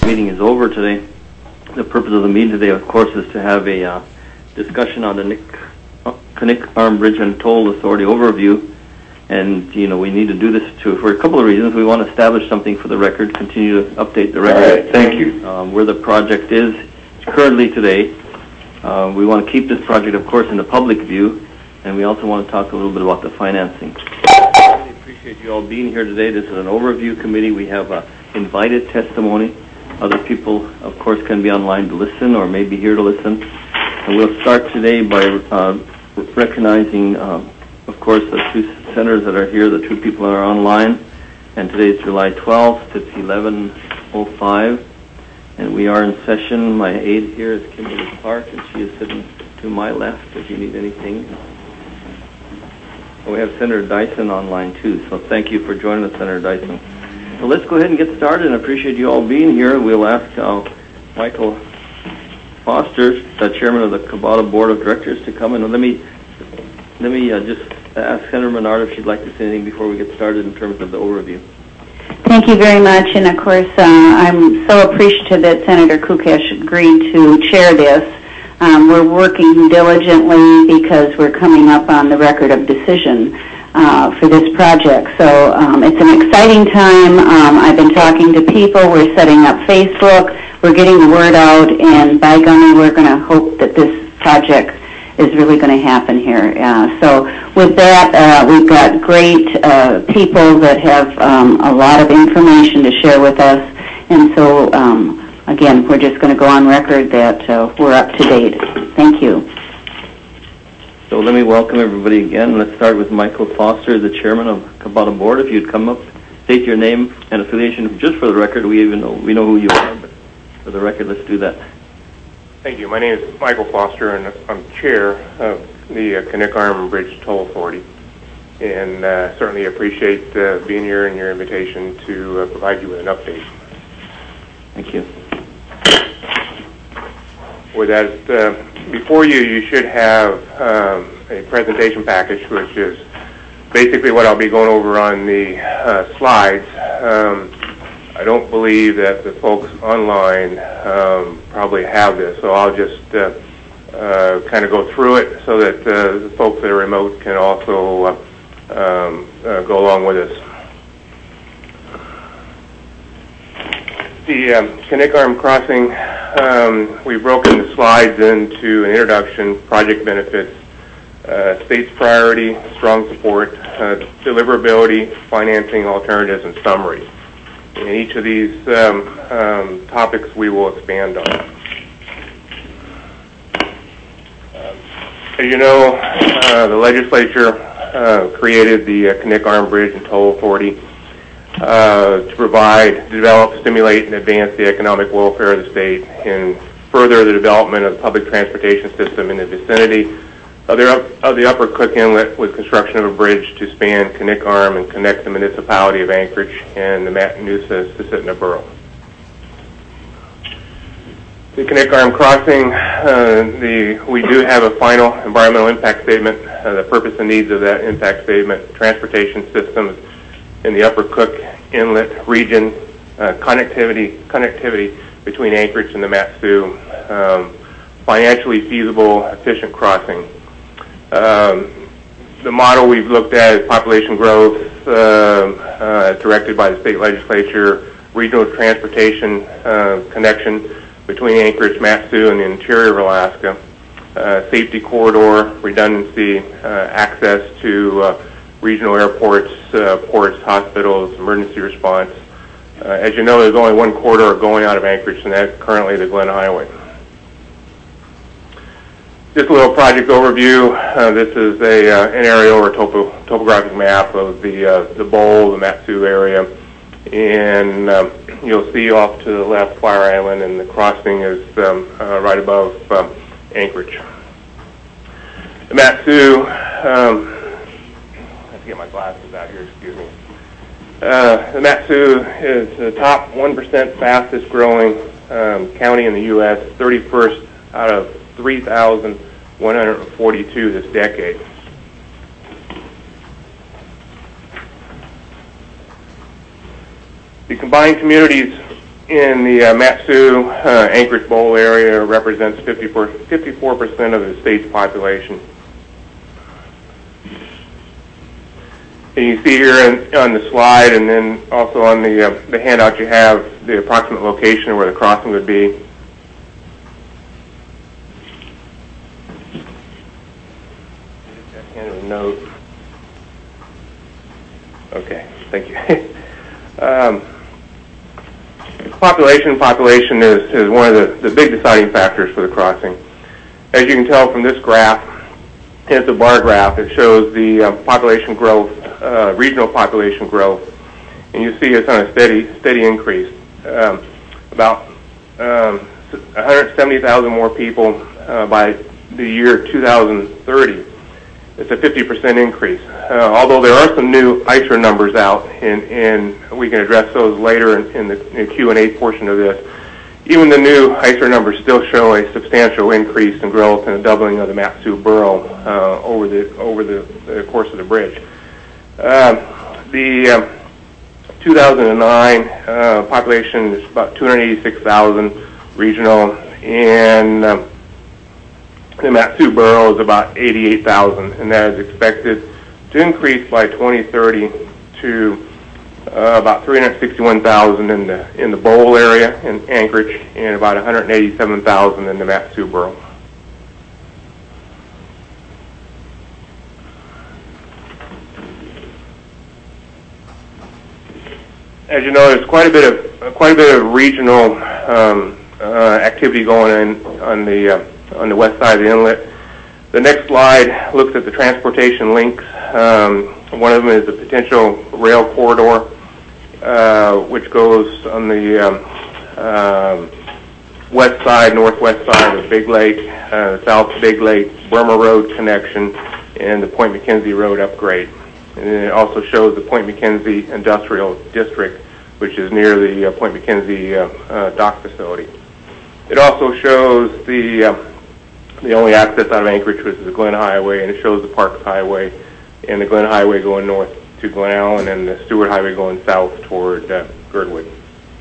meeting is over today. The purpose of the meeting today, of course, is to have a discussion on the Knik Arm Bridge and Toll Authority overview. And, we need to do this for a couple of reasons. We want to establish something for the record, continue to update the record. All right, thank you. Where the project is currently today. We want to keep this project, of course, in the public view, and we also want to talk a little bit about the financing. I really appreciate you all being here today. This is an overview committee. We have invited testimony. Other people, of course, can be online to listen or maybe here to listen. And we'll start today by recognizing, of course, the two senators that are here, the two people that are online. And today is July 12th. It's 11:05. And we are in session. My aide here is Kimberly Clark, and she is sitting to my left if you need anything. And we have Senator Dyson online, too. So thank you for joining us, Senator Dyson. So let's go ahead and get started, and I appreciate you all being here. We'll ask Michael Foster, the chairman of the Kabata Board of Directors, to come in. And let me just ask Senator Menard if she'd like to say anything before we get started in terms of the overview. Thank you very much, and of course, I'm so appreciative that Senator Kukash agreed to chair this. We're working diligently because we're coming up on the record of decision for this project. So it's an exciting time. I've been talking to people. We're setting up Facebook. We're getting the word out, and by gummy, we're going to hope that this project is really going to happen here. So with that, we've got great people that have a lot of information to share with us. And so, again, we're just going to go on record that we're up to date. Thank you. So let me welcome everybody again. Let's start with Michael Foster, the chairman of Kabata Board. If you'd come up, state your name and affiliation, just for the record. We know who you are, but for the record, let's do that. Thank you. My name is Michael Foster, and I'm chair of the Knik Arm Bridge Toll Authority. And certainly appreciate being here and your invitation to provide you with an update. Thank you. With that, before you should have a presentation package, which is basically what I'll be going over on the slides. I don't believe that the folks online probably have this, so I'll just kind of go through it so that the folks that are remote can also go along with us. The Knik Arm Crossing, we've broken the slides into an introduction, project benefits, state's priority, strong support, deliverability, financing alternatives, and summary. And each of these topics we will expand on. As you know, the legislature created the Knik Arm Bridge and Toll Authority to provide, develop, stimulate, and advance the economic welfare of the state and further the development of the public transportation system in the vicinity of the Upper Cook Inlet with construction of a bridge to span Knik Arm and connect the municipality of Anchorage and the Matanuska-Susitna Borough. The Knik Arm Crossing, we do have a final environmental impact statement. The purpose and needs of that impact statement, transportation systems in the Upper Cook Inlet region, connectivity between Anchorage and the Mat-Su, financially feasible, efficient crossing. The model we've looked at is population growth as directed by the state legislature, regional transportation connection between Anchorage, Mat-Su, and the interior of Alaska, safety corridor, redundancy, access to regional airports, ports, hospitals, emergency response. As you know, there's only one corridor going out of Anchorage, and that's currently the Glen Highway. Just a little project overview. This is an aerial or topographic map of the bowl, the Mat-Su area. And you'll see off to the left Fire Island, and the crossing is right above Anchorage. The Mat-Su, I have to get my glasses out here, excuse me. The Mat-Su is the top 1% fastest growing county in the U.S., 31st out of 3,142 this decade. The combined communities in the Mat-Su Anchorage Bowl area represents 54% of the state's population. And you see here on the slide, and then also on the handout, you have the approximate location where the crossing would be. Hand a note. Okay, thank you. Population is one of the big deciding factors for the crossing. As you can tell from this graph, it's a bar graph. It shows the population growth, regional population growth, and you see it's on a steady increase. About 170,000 more people by the year 2030. It's a 50% increase. Although there are some new ISER numbers out, and we can address those later in the Q&A portion of this. Even the new ISER numbers still show a substantial increase in growth and a doubling of the Mat-Su borough over the course of the bridge. The 2009 population is about 286,000 regional, and the Mat-Su borough is about 88,000, and that is expected to increase by 2030 to about 361,000 in the Bowl area in Anchorage, and about 187,000 in the Mat-Su borough. As you know, there's quite a bit of regional activity going on the west side of the inlet. The next slide looks at the transportation links. One of them is the potential rail corridor, which goes on the west side, northwest side of Big Lake, South Big Lake, Burma Road connection, and the Point McKenzie Road upgrade. And it also shows the Point McKenzie Industrial District, which is near the Point McKenzie dock facility. It also shows the only access out of Anchorage, which is the Glen Highway, and it shows the Parks Highway and the Glen Highway going north to Glen Allen, and the Stewart Highway going south toward Girdwood.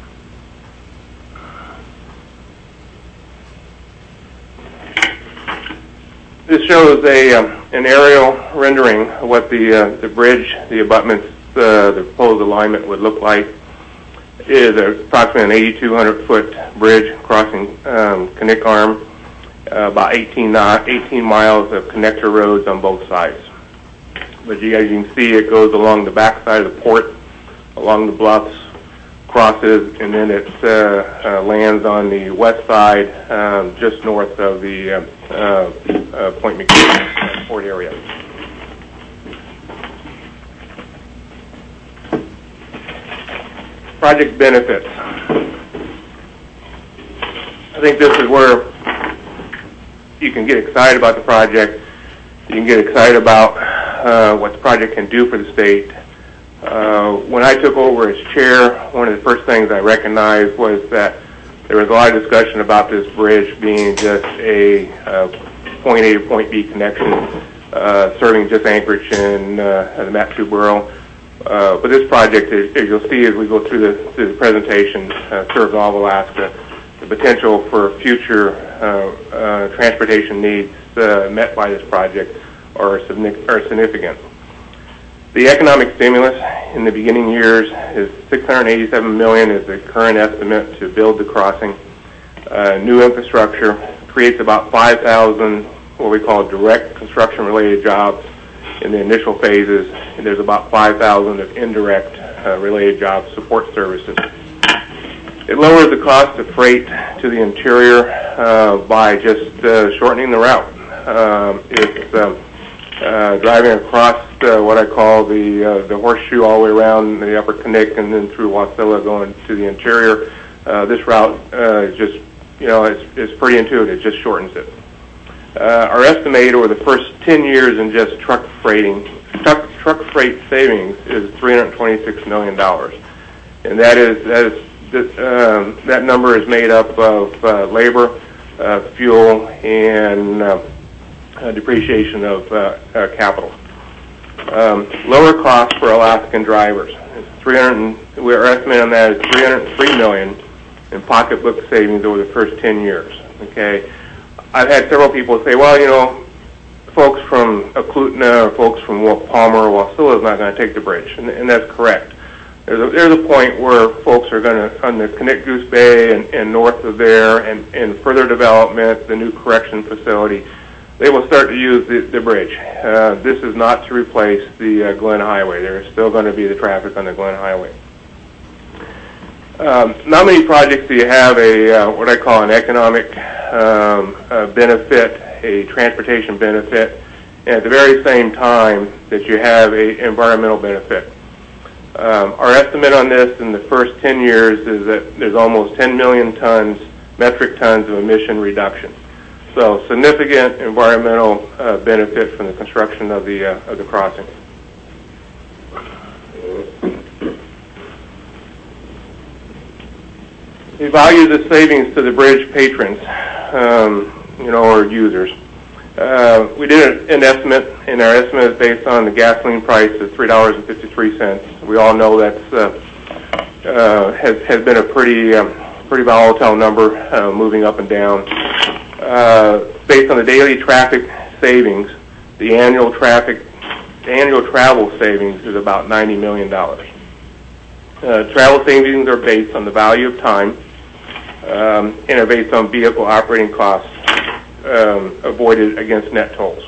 This shows an aerial rendering of what the bridge, the abutments, the proposed alignment would look like. It is approximately an 8,200-foot bridge crossing Knik Arm, about 18 miles of connector roads on both sides. But as you can see, it goes along the back side of the port, along the bluffs, crosses, and then it lands on the west side, just north of the Point McKenzie port area. Project benefits. I think this is where you can get excited about the project. You can get excited about what the project can do for the state. When I took over as chair, one of the first things I recognized was that there was a lot of discussion about this bridge being just a point A to point B connection, serving just Anchorage and the Mat-Su borough. But this project, as you'll see as we go through the presentation, serves all of Alaska. The potential for future transportation needs met by this project are significant. The economic stimulus in the beginning years is $687 million is the current estimate to build the crossing. New infrastructure creates about 5,000 what we call direct construction-related jobs in the initial phases, and there's about 5,000 of indirect related jobs, support services. It lowers the cost of freight to the interior by just shortening the route. It's driving across what I call the horseshoe all the way around the upper Knik and then through Wasilla going to the interior. This route is just, it's pretty intuitive. It just shortens it. Our estimate over the first 10 years in just truck freight savings is $326 million, and that number is made up of labor, fuel, and depreciation of capital. Lower costs for Alaskan drivers. We're estimating on that is $303 million, in pocketbook savings over the first 10 years. Okay, I've had several people say, well, you know, folks from Eklutna or folks from Palmer or Wasilla is not going to take the bridge, and that's correct. There's a point where folks are going to, on the Connect Goose Bay and north of there, and further development, the new correction facility, they will start to use the bridge. This is not to replace the Glen Highway. There is still going to be the traffic on the Glen Highway. Not many projects do you have a what I call an economic benefit, a transportation benefit, and at the very same time that you have a environmental benefit. Our estimate on this in the first 10 years is that there's almost 10 million metric tons of emission reduction. So significant environmental benefit from the construction of the crossing. We value the savings to the bridge patrons, or users. We did an estimate, and our estimate is based on the gasoline price of $3.53. We all know that's has been a pretty volatile number, moving up and down. Based on the daily traffic savings, the annual travel savings is about $90 million. Travel savings are based on the value of time, and are based on vehicle operating costs avoided against net tolls.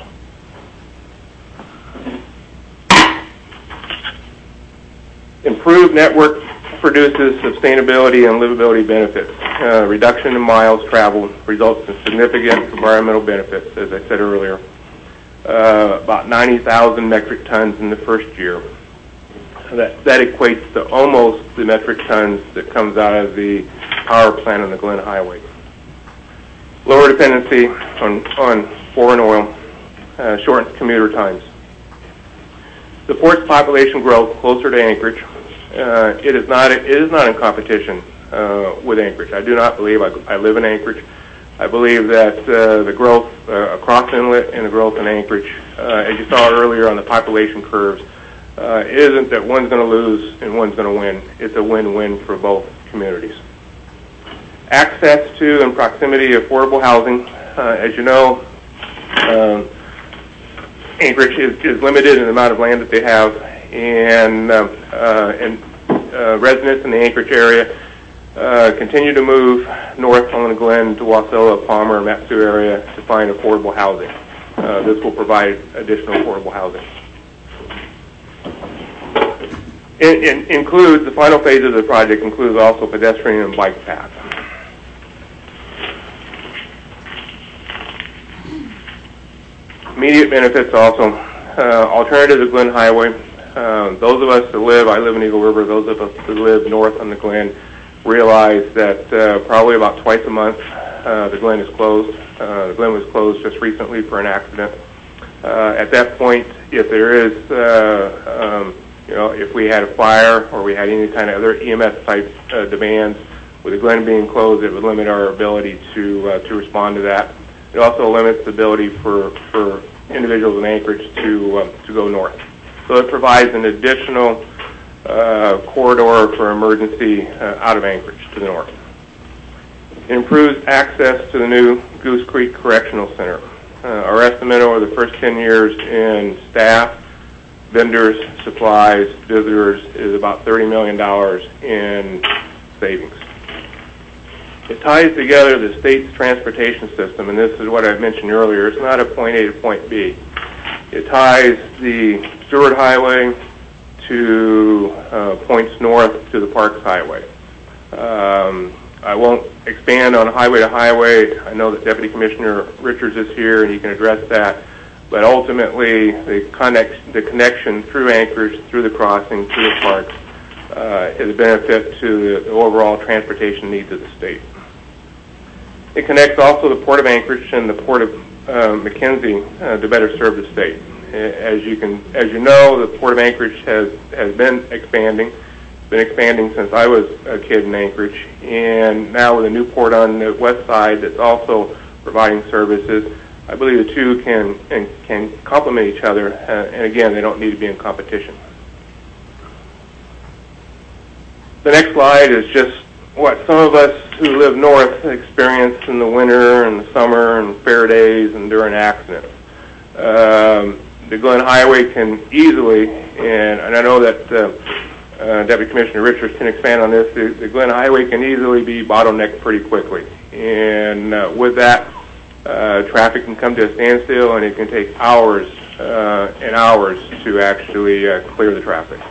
Improved network produces sustainability and livability benefits. Reduction in miles traveled results in significant environmental benefits, as I said earlier. About 90,000 metric tons in the first year. That equates to almost the metric tons that comes out of the power plant on the Glen Highway. Lower dependency on foreign oil, shortens commuter times. Supports population growth closer to Anchorage. It is not in competition with Anchorage. I do not believe I live in Anchorage. I believe that the growth across inlet and the growth in Anchorage, as you saw earlier on the population curves, it isn't that one's going to lose and one's going to win. It's a win-win for both communities. Access to and proximity to affordable housing. As you know, Anchorage is limited in the amount of land that they have, and residents in the Anchorage area continue to move north on the Glen to Wasilla, Palmer, and Mat-Su area to find affordable housing. This will provide additional affordable housing. It includes, the final phase of the project includes also pedestrian and bike paths. Immediate benefits also. Alternative to Glen Highway. Those of us that live, I live in Eagle River, those of us that live north on the Glen realize that probably about twice a month the Glen is closed. The Glen was closed just recently for an accident. At that point, if there is, if we had a fire or we had any kind of other EMS type demands, with the Glen being closed, it would limit our ability to respond to that. It also limits the ability for individuals in Anchorage to go north. So it provides an additional corridor for emergency out of Anchorage to the north. It improves access to the new Goose Creek Correctional Center. Our estimate over the first 10 years in staff, vendors, supplies, visitors is about $30 million in savings. It ties together the state's transportation system, and this is what I mentioned earlier. It's not a point A to point B. It ties the Stewart Highway to points north to the Parks Highway. I won't expand on highway to highway. I know that Deputy Commissioner Richards is here and he can address that. But ultimately, the connection through Anchorage, through the crossing, through the parks, is a benefit to the overall transportation needs of the state. It connects also the Port of Anchorage and the Port of McKenzie to better serve the state. As you know, the Port of Anchorage has been expanding. It's been expanding since I was a kid in Anchorage, and now with a new port on the west side that's also providing services, I believe the two can complement each other, and again, they don't need to be in competition. The next slide is just what some of us who live north experience in the winter and the summer and fair days and during accidents. The Glen Highway can easily, and I know that Deputy Commissioner Richards can expand on this, the Glen Highway can easily be bottlenecked pretty quickly. And with that, traffic can come to a standstill, and it can take hours and hours to actually clear the traffic.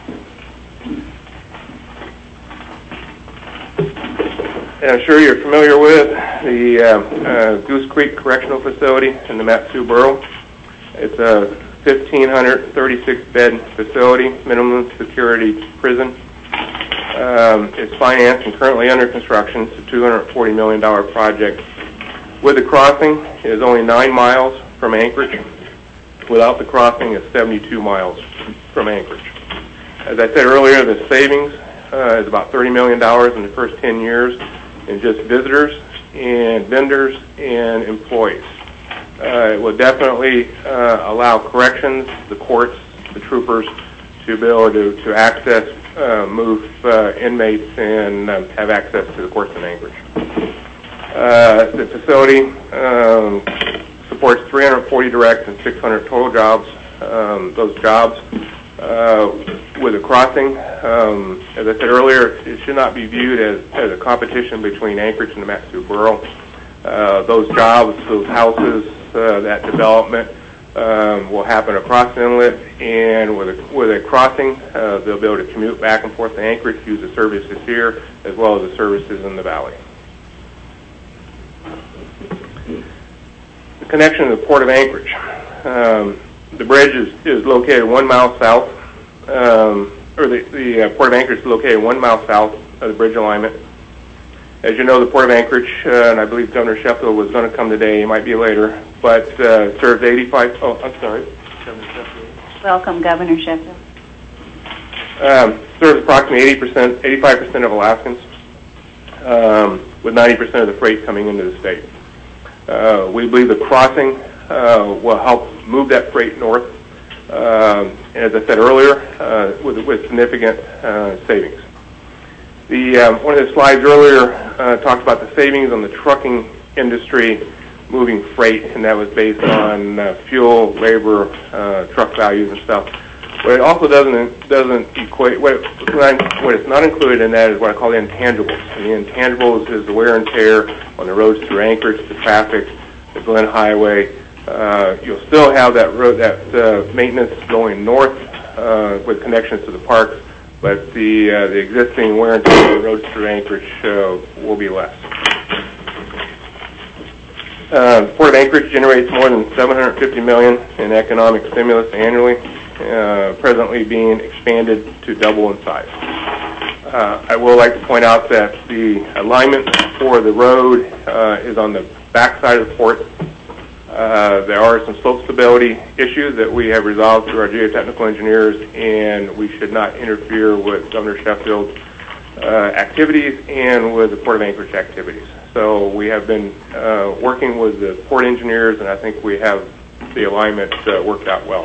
And I'm sure you're familiar with the Goose Creek Correctional Facility in the Mat-Su Borough. It's a 1,536-bed facility, minimum security prison. It's financed and currently under construction. It's a $240 million project. With the crossing, it is only 9 miles from Anchorage. Without the crossing, it's 72 miles from Anchorage. As I said earlier, the savings is about $30 million in the first 10 years in just visitors and vendors and employees. It will definitely allow corrections, the courts, the troopers to be able to access, move inmates and have access to the courts in Anchorage. The facility supports 340 direct and 600 total jobs. Those jobs with the crossing, as I said earlier, it should not be viewed as a competition between Anchorage and the Mat-Su Borough. Those jobs, those houses, that development will happen across the inlet, and with a crossing, they'll be able to commute back and forth to Anchorage, use the services here, as well as the services in the valley. The connection to the Port of Anchorage. The bridge is located 1 mile south, or the Port of Anchorage is located 1 mile south of the bridge alignment. As you know, the Port of Anchorage, and I believe Governor Sheffield was going to come today, he might be later, but serves 85, oh, I'm sorry, Governor Sheffield. Welcome, Governor Sheffield. Serves approximately 85% of Alaskans, with 90% of the freight coming into the state. We believe the crossing will help move that freight north, and as I said earlier, with significant savings. One of the slides earlier talked about the savings on the trucking industry moving freight, and that was based on fuel, labor, truck values and stuff. What it also doesn't equate, what it's not included in that is what I call the intangibles. And the intangibles is the wear and tear on the roads through Anchorage, the traffic, the Glen Highway. You'll still have that road, that maintenance going north with connections to the parks, but the existing wear and tear on the roads through Anchorage will be less. The Port of Anchorage generates more than $750 million in economic stimulus annually, presently being expanded to double in size. I will like to point out that the alignment for the road is on the back side of the port. There are some slope stability issues that we have resolved through our geotechnical engineers, and we should not interfere with Governor Sheffield's activities and with the Port of Anchorage activities. So we have been working with the port engineers, and I think we have the alignment worked out well.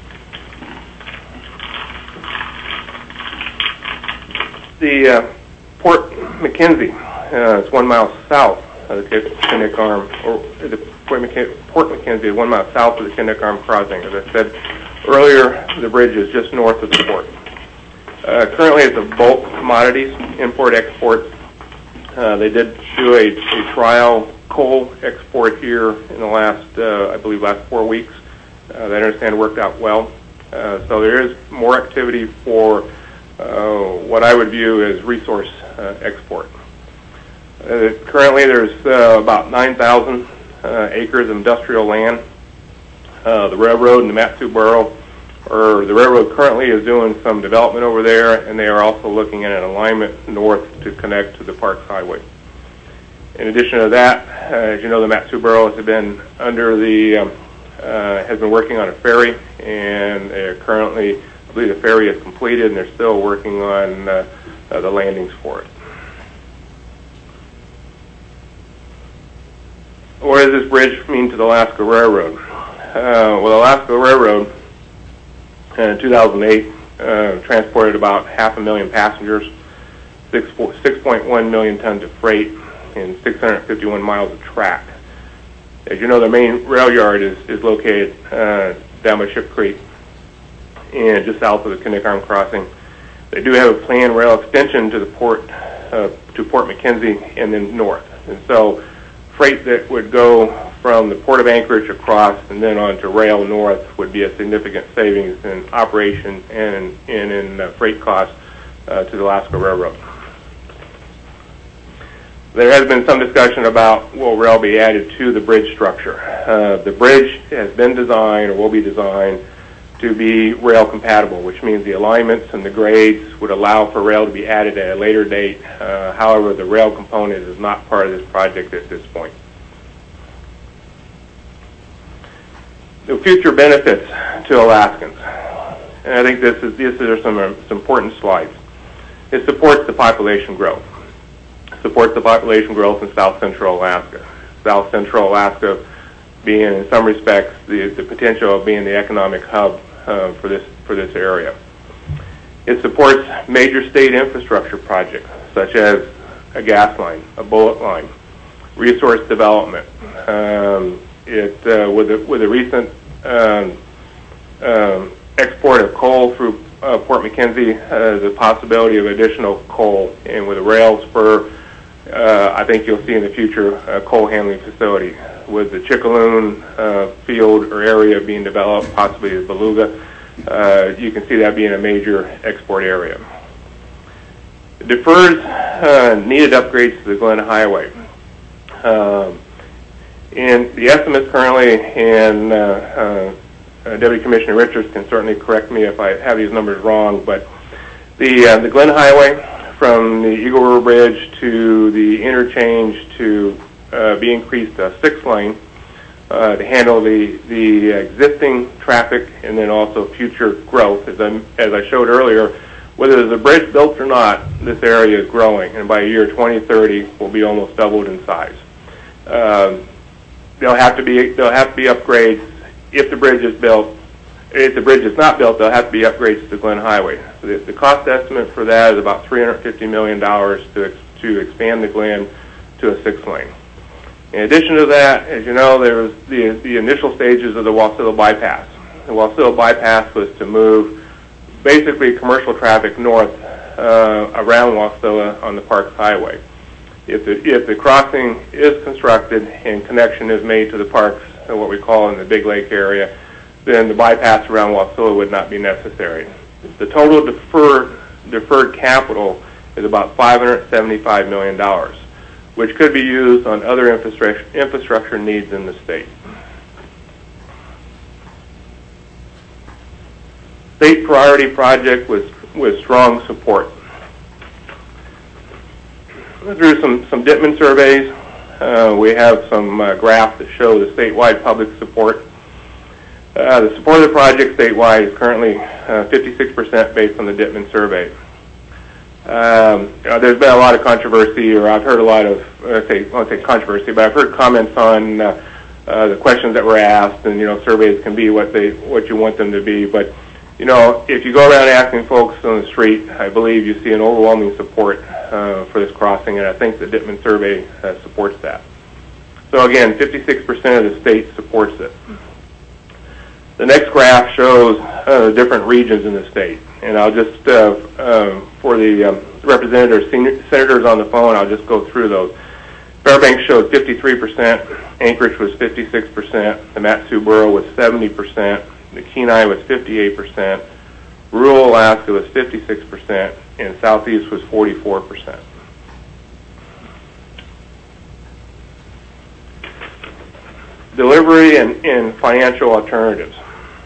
The Port McKenzie, it's 1 mile south of the Kinnick Arm, or the Port McKenzie, 1 mile south of the Kinnick Arm crossing. As I said earlier, the bridge is just north of the port. Currently, it's a bulk commodities import-export. They did do a trial coal export here in the last, I believe, last 4 weeks. That I understand worked out well. So there is more activity for what I would view as resource export. Currently, there's about 9,000 acres of industrial land. The railroad and the Mat-Su Borough, or the railroad currently is doing some development over there, and they are also looking at an alignment north to connect to the Parks Highway. In addition to that, as you know, the Mat-Su Borough has been under the has been working on a ferry, and they're currently, I believe the ferry is completed, and they're still working on the landings for it. What does this bridge mean to the Alaska Railroad? Well, the Alaska Railroad in 2008 transported about 500,000 passengers. 6.1 million tons of freight, and 651 miles of track. As you know, the main rail yard is located down by Ship Creek and just south of the Knik Arm Crossing. They do have a planned rail extension to the port, to Port McKenzie and then north. And so freight that would go from the Port of Anchorage across and then on to rail north would be a significant savings in operation and in freight costs to the Alaska Railroad. There has been some discussion about will rail be added to the bridge structure. The bridge has been designed or will be designed to be rail compatible, which means the alignments and the grades would allow for rail to be added at a later date. However, the rail component is not part of this project at this point. The future benefits to Alaskans, and I think these are some important slides. It supports the population growth. Supports the population growth in South Central Alaska. South Central Alaska being, in some respects, the potential of being the economic hub for this area. It supports major state infrastructure projects such as a gas line, a bullet line, resource development. With the recent export of coal through Port McKenzie, the possibility of additional coal, and with a rail spur, I think you'll see in the future a coal handling facility. With the Chickaloon field or area being developed, possibly the Beluga, you can see that being a major export area. It defers needed upgrades to the Glen Highway. And the estimates currently, and Deputy Commissioner Richards can certainly correct me if I have these numbers wrong, but the Glen Highway from the Eagle River Bridge to the interchange to be increased to 6-lane to handle the existing traffic and then also future growth. As I showed earlier, whether there's a bridge built or not, this area is growing, and by year 2030 will be almost doubled in size. There'll have to be upgrades if the bridge is built. If the bridge is not built, there'll have to be upgrades to the Glen Highway. So the cost estimate for that is about $350 million to expand the Glen to a 6-lane. In addition to that, as you know, there was the initial stages of the Wasilla bypass. The Wasilla bypass was to move basically commercial traffic north around Wasilla on the Parks Highway. If the crossing is constructed and connection is made to the parks, what we call in the Big Lake area, then the bypass around Wasilla would not be necessary. The total deferred capital is about $575 million, which could be used on other infrastructure needs in the state. State priority project with strong support. Through some Dittman surveys, we have some graphs that show the statewide public support. The support of the project statewide is currently 56% based on the Dittman survey. There's been a lot of controversy, or I've heard a lot of, I won't say controversy, but I've heard comments on the questions that were asked, and surveys can be what you want them to be. But if you go around asking folks on the street, I believe you see an overwhelming support for this crossing, and I think the Dittman survey supports that. So again, 56% of the state supports it. The next graph shows different regions in the state, and I'll just, for the representatives, senators on the phone, I'll just go through those. Fairbanks showed 53%, Anchorage was 56%, the Mat-Su-Borough was 70%, the Kenai was 58%, rural Alaska was 56%, and Southeast was 44%. Delivery and financial alternatives.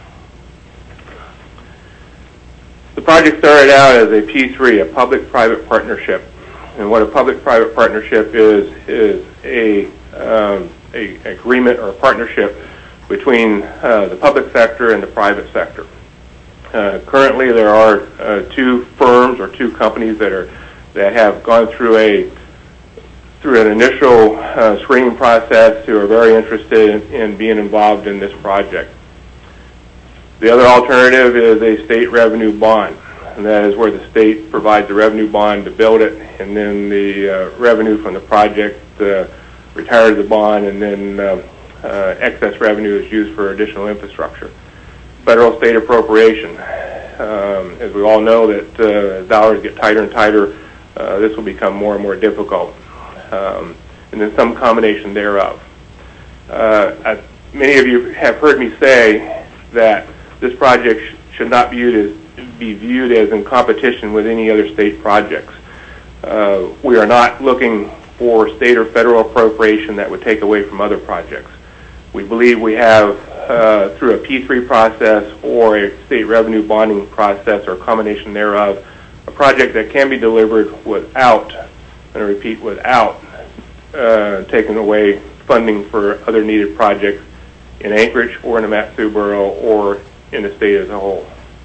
The project started out as a P3, a public-private partnership. And what a public-private partnership is a agreement or a partnership between the public sector and the private sector. Currently, there are two firms or two companies that have gone through an initial screening process who are very interested in being involved in this project. The other alternative is a state revenue bond. and that is where the state provides a revenue bond to build it, and then the revenue from the project retires the bond, and then excess revenue is used for additional infrastructure. Federal state appropriation. As we all know, that as dollars get tighter and tighter, this will become more and more difficult, and then some combination thereof. Many of you have heard me say that this project should not be viewed as in competition with any other state projects. We are not looking for state or federal appropriation that would take away from other projects. We believe we have, through a P3 process or a state revenue bonding process or a combination thereof, a project that can be delivered without, and I repeat, without taking away funding for other needed projects in Anchorage or in the Mat-Su Borough or in the state as a whole.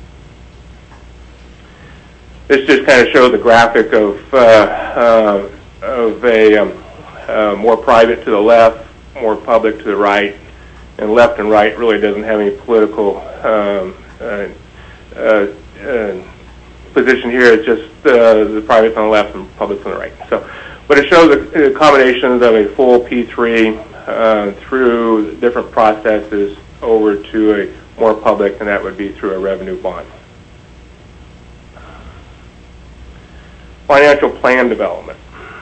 This just kind of shows the graphic of a more private to the left, more public to the right, and left and right really doesn't have any political position here. It's just the privates on the left and publics on the right. So, but it shows the combinations of a full P3 through different processes over to a more public, and that would be through a revenue bond. Financial plan development.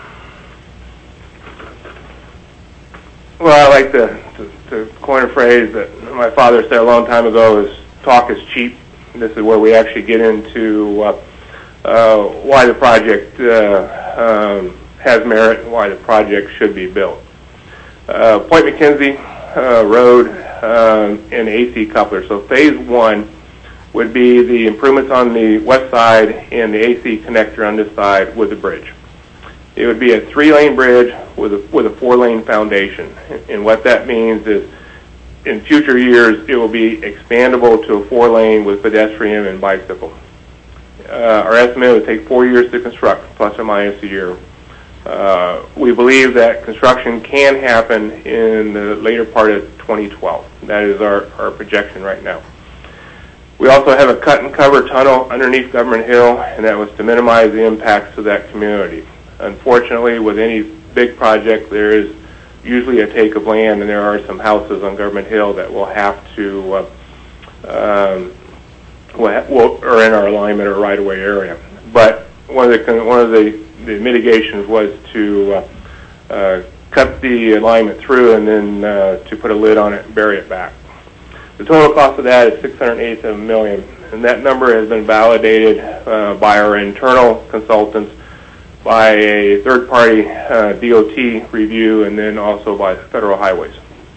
Well, I like to coin a phrase that my father said a long time ago is talk is cheap. This is where we actually get into why the project has merit and why the project should be built. Point McKenzie Road and AC coupler. So phase one would be the improvements on the west side and the AC connector on this side with the bridge. It would be a 3-lane bridge with a 4-lane foundation. And what that means is in future years it will be expandable to a 4-lane with pedestrian and bicycle. Our estimate would take 4 years to construct, plus or minus a year. We believe that construction can happen in the later part of 2012. That is our projection right now. We also have a cut and cover tunnel underneath Government Hill, and that was to minimize the impacts to that community. Unfortunately, with any big project, there is usually a take of land, and there are some houses on Government Hill that will have to are in our alignment or right-of-way area. But one of the mitigations was to cut the alignment through and then to put a lid on it and bury it back. The total cost of that is $687 million, and that number has been validated by our internal consultants, by a third-party DOT review, and then also by Federal Highways.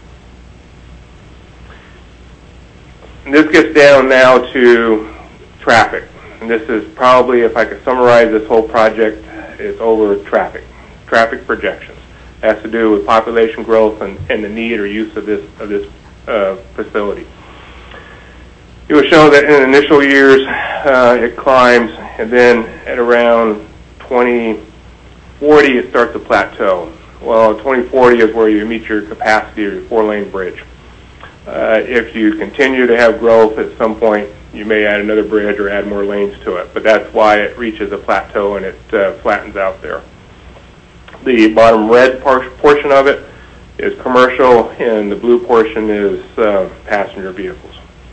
And this gets down now to traffic. And this is probably, if I could summarize this whole project, it's over traffic projections. It has to do with population growth and the need or use of this facility. It will show that in the initial years it climbs, and then at around 2040 it starts to plateau. Well, 2040 is where you meet your capacity of your 4-lane bridge. If you continue to have growth, at some point you may add another bridge or add more lanes to it, but that's why it reaches a plateau and it flattens out there. The bottom red portion of it is commercial, and the blue portion is passenger vehicles.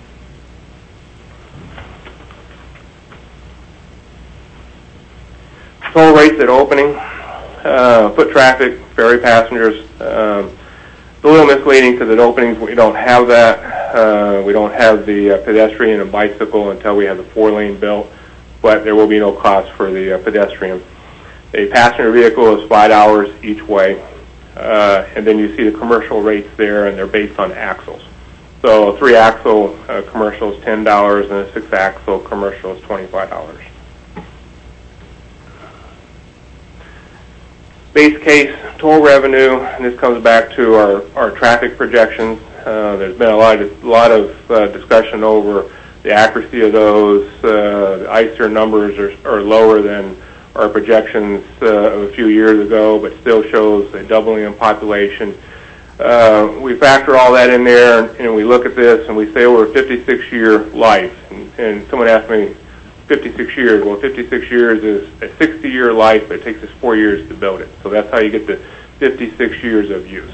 Toll rates at opening, foot traffic, ferry passengers. It's a little misleading because at openings we don't have that. We don't have the pedestrian and bicycle until we have the 4-lane built, but there will be no cost for the pedestrian. A passenger vehicle is $5 each way, and then you see the commercial rates there, and they're based on axles. So a 3-axle commercial is $10, and a 6-axle commercial is $25. Base case toll revenue, and this comes back to our traffic projections. There's been a lot of discussion over the accuracy of those. The ICER numbers are lower than our projections of a few years ago, but still shows a doubling in population. We factor all that in there, and we look at this, and we say over a 56-year life. And someone asked me, 56 years. Well, 56 years is a 60-year life, but it takes us 4 years to build it. So that's how you get the 56 years of use.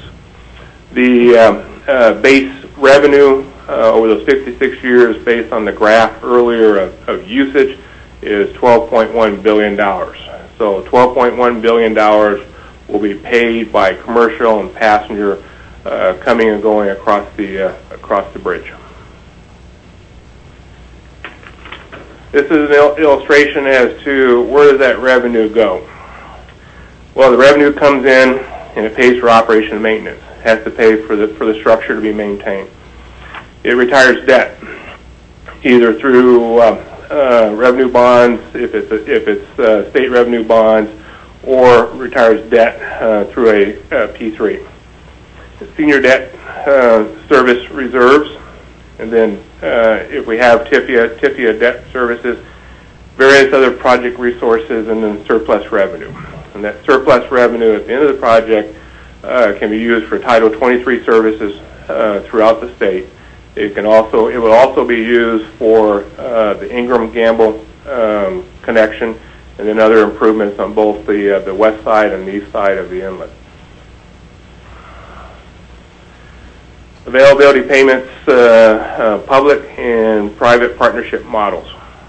The base revenue over those 56 years, based on the graph earlier of usage, is $12.1 billion. So $12.1 billion will be paid by commercial and passenger coming and going across the bridge. This is an illustration as to where does that revenue go. Well, the revenue comes in and it pays for operation and maintenance. It has to pay for the structure to be maintained. It retires debt, either through revenue bonds, if it's state revenue bonds, or retires debt through a P3. Senior debt service reserves, and then if we have TIFIA debt services, various other project resources, and then surplus revenue. And that surplus revenue at the end of the project can be used for Title 23 services throughout the state. It will also be used for the Ingram-Gamble connection, and then other improvements on both the west side and the east side of the inlet. Availability payments, public and private partnership models.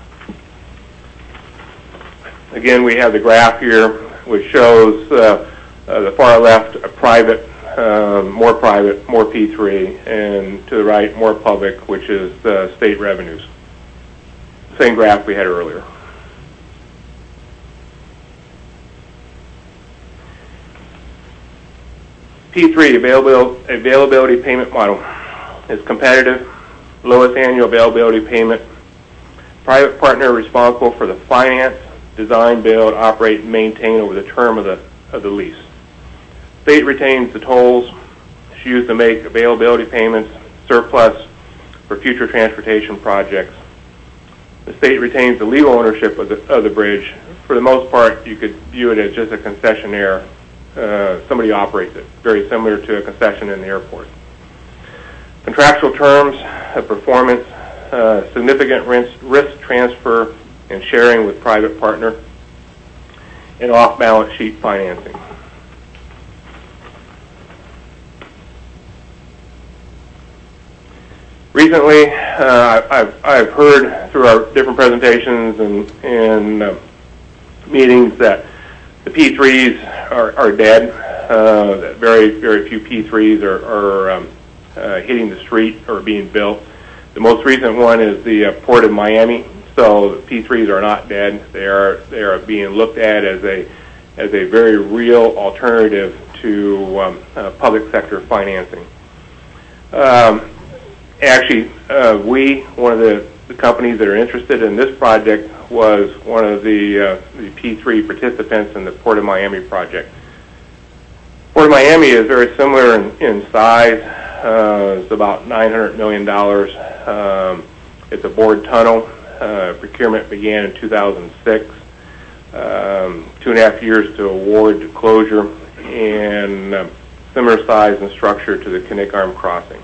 Again, we have the graph here, which shows the far left a private, more P3, and to the right, more public, which is state revenues. Same graph we had earlier. P3, availability payment model, is competitive, lowest annual availability payment. Private partner responsible for the finance, design, build, operate, and maintain over the term of the lease. State retains the tolls. It's used to make availability payments, surplus for future transportation projects. The state retains the legal ownership of the bridge. For the most part, you could view it as just a concessionaire. Somebody operates it, very similar to a concession in the airport. Contractual terms of performance, significant risk transfer and sharing with private partner, and off-balance sheet financing. Recently, I've heard through our different presentations and meetings that the P3s are dead. That very few P3s are hitting the street or being built. The most recent one is the Port of Miami. So the P3s are not dead. They are being looked at as a very real alternative to public sector financing. Actually, one of the companies that are interested in this project was one of the P3 participants in the Port of Miami project. Port of Miami is very similar in size. It's about $900 million. It's a bored tunnel. Procurement began in 2006. 2.5 years to award to closure, and similar size and structure to the Knik Arm Crossing.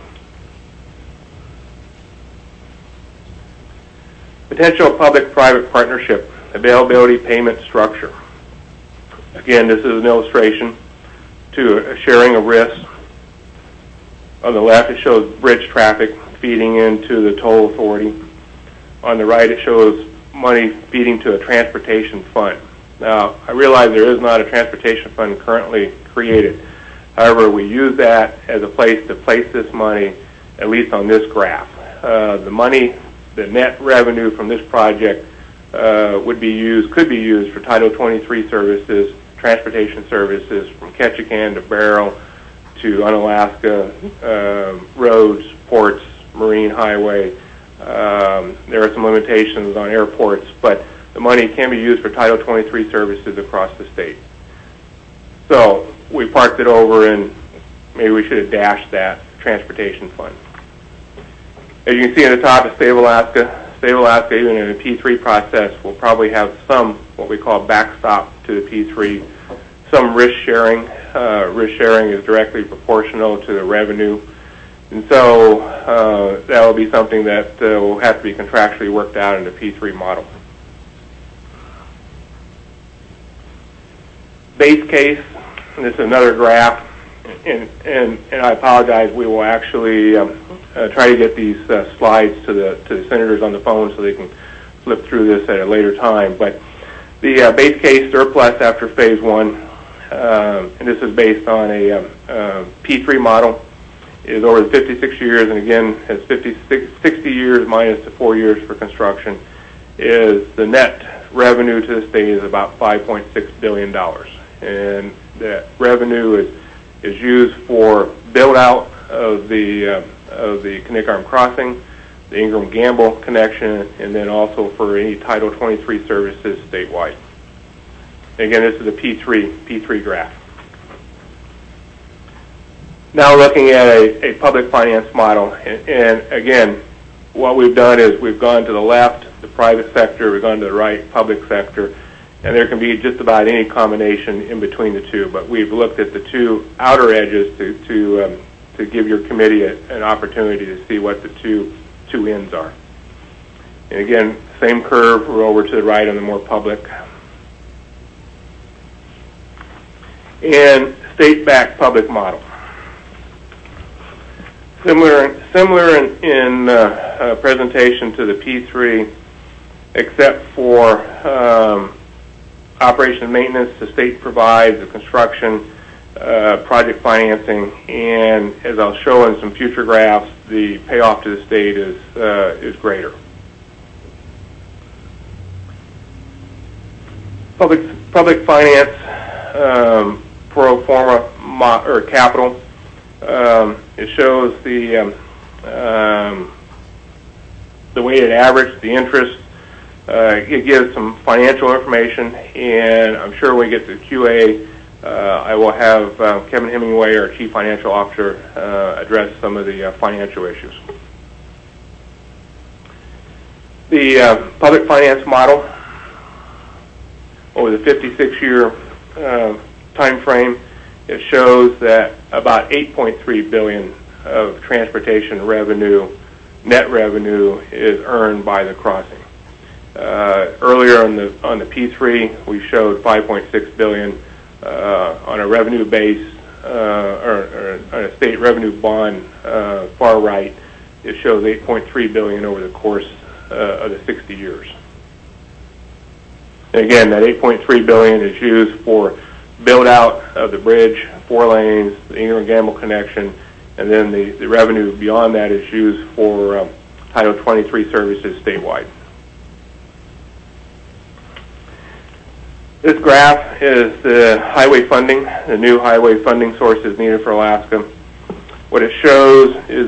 Potential public-private partnership, availability payment structure. Again, this is an illustration to a sharing of risk. On the left, it shows bridge traffic feeding into the toll authority. On the right, it shows money feeding to a transportation fund. Now, I realize there is not a transportation fund currently created. However, we use that as a place to place this money, at least on this graph. The net revenue from this project could be used for Title 23 services, transportation services from Ketchikan to Barrow to Unalaska, roads, ports, marine highway. There are some limitations on airports, but the money can be used for Title 23 services across the state. So we parked it over, and maybe we should have dashed that transportation fund. As you can see at the top of State of Alaska, even in a P3 process, will probably have some what we call backstop to the P3, some risk sharing. Risk sharing is directly proportional to the revenue. And so that will be something that will have to be contractually worked out in the P3 model. base case, and this is another graph, and I apologize, we will actually try to get these slides to the senators on the phone so they can flip through this at a later time. But the base case surplus after phase one, and this is based on a P3 model, is over the 56 years, and again, has 60 years minus the 4 years for construction, is the net revenue to the state is about $5.6 billion. And that revenue is used for build out of the Connect Arm Crossing, the Ingram Gamble connection, and then also for any Title 23 services statewide. Again, this is a P3 graph. Now looking at a public finance model, and again, what we've done is we've gone to the left, the private sector, we've gone to the right, public sector, and there can be just about any combination in between the two, but we've looked at the two outer edges to give your committee an opportunity to see what the two ends are. And again, same curve, we're over to the right on the more public. And state-backed public model. Similar in presentation to the P3, except for operation and maintenance, the state provides the construction, project financing, and as I'll show in some future graphs, the payoff to the state is greater. Public finance pro forma or capital. It shows the weighted average, the interest. It gives some financial information, and I'm sure when we get to QA, I will have Kevin Hemingway, our Chief Financial Officer, address some of the financial issues. The public finance model over the 56-year time frame, it shows that about $8.3 billion of transportation revenue, net revenue, is earned by the crossing. Earlier on the P3, we showed $5.6 billion on a revenue base or on a state revenue bond. Far right, it shows $8.3 billion over the course of the 60 years. And again, that $8.3 billion is used for build out of the bridge, 4 lanes, the Ingram Gamble connection, and then the revenue beyond that is used for Title 23 services statewide. This graph is the highway funding, the new highway funding sources needed for Alaska. What it shows is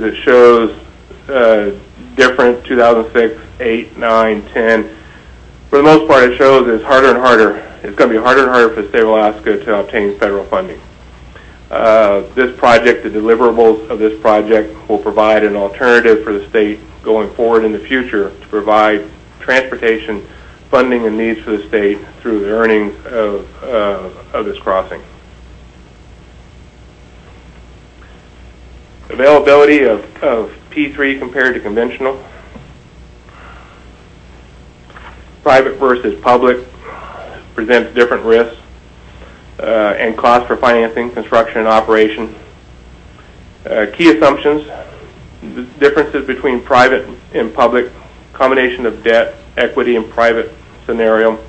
different 2006, 8, 9, 10. For the most part, it shows it's harder and harder. It's going to be harder and harder for the state of Alaska to obtain federal funding. This project, the deliverables of this project, will provide an alternative for the state going forward in the future to provide transportation funding and needs for the state through the earnings of this crossing. Availability of P3 compared to conventional. Private versus public presents different risks and costs for financing, construction, and operation. Key assumptions, the differences between private and public, combination of debt, equity, and private scenario.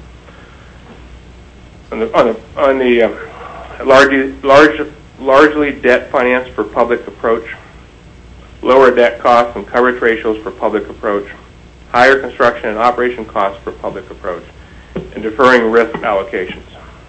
On the largely debt financed for public approach, lower debt costs and coverage ratios for public approach, higher construction and operation costs for public approach, and deferring risk allocations.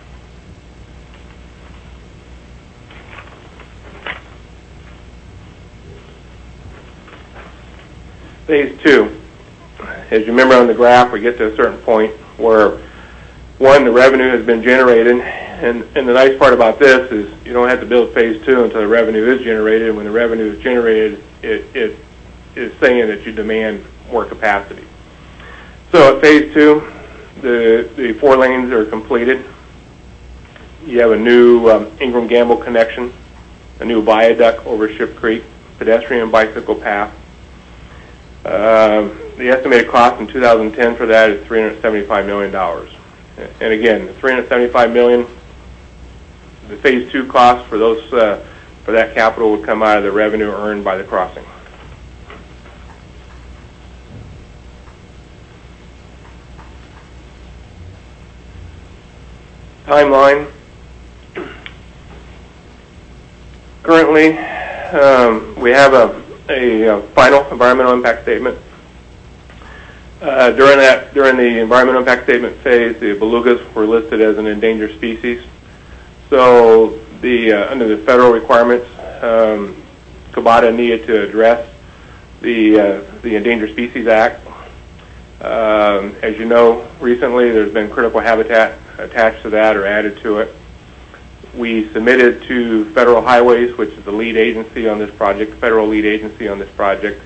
Phase 2. As you remember on the graph, we get to a certain point where, one, the revenue has been generated, and the nice part about this is you don't have to build phase 2 until the revenue is generated. When the revenue is generated, it is saying that you demand more capacity. So at phase 2, the 4 lanes are completed. You have a new Ingram Gamble connection, a new viaduct over Ship Creek, pedestrian and bicycle path. The estimated cost in 2010 for that is $375 million. And again, the $375 million the Phase 2 costs for those for that capital would come out of the revenue earned by the crossing. Timeline. Currently, we have a final environmental impact statement. During the environmental impact statement phase, the belugas were listed as an endangered species. So under the federal requirements, Kabata needed to address the Endangered Species Act. As you know, recently there's been critical habitat attached to that or added to it. We submitted to Federal Highways, which is the lead agency on this project, federal lead agency on this project,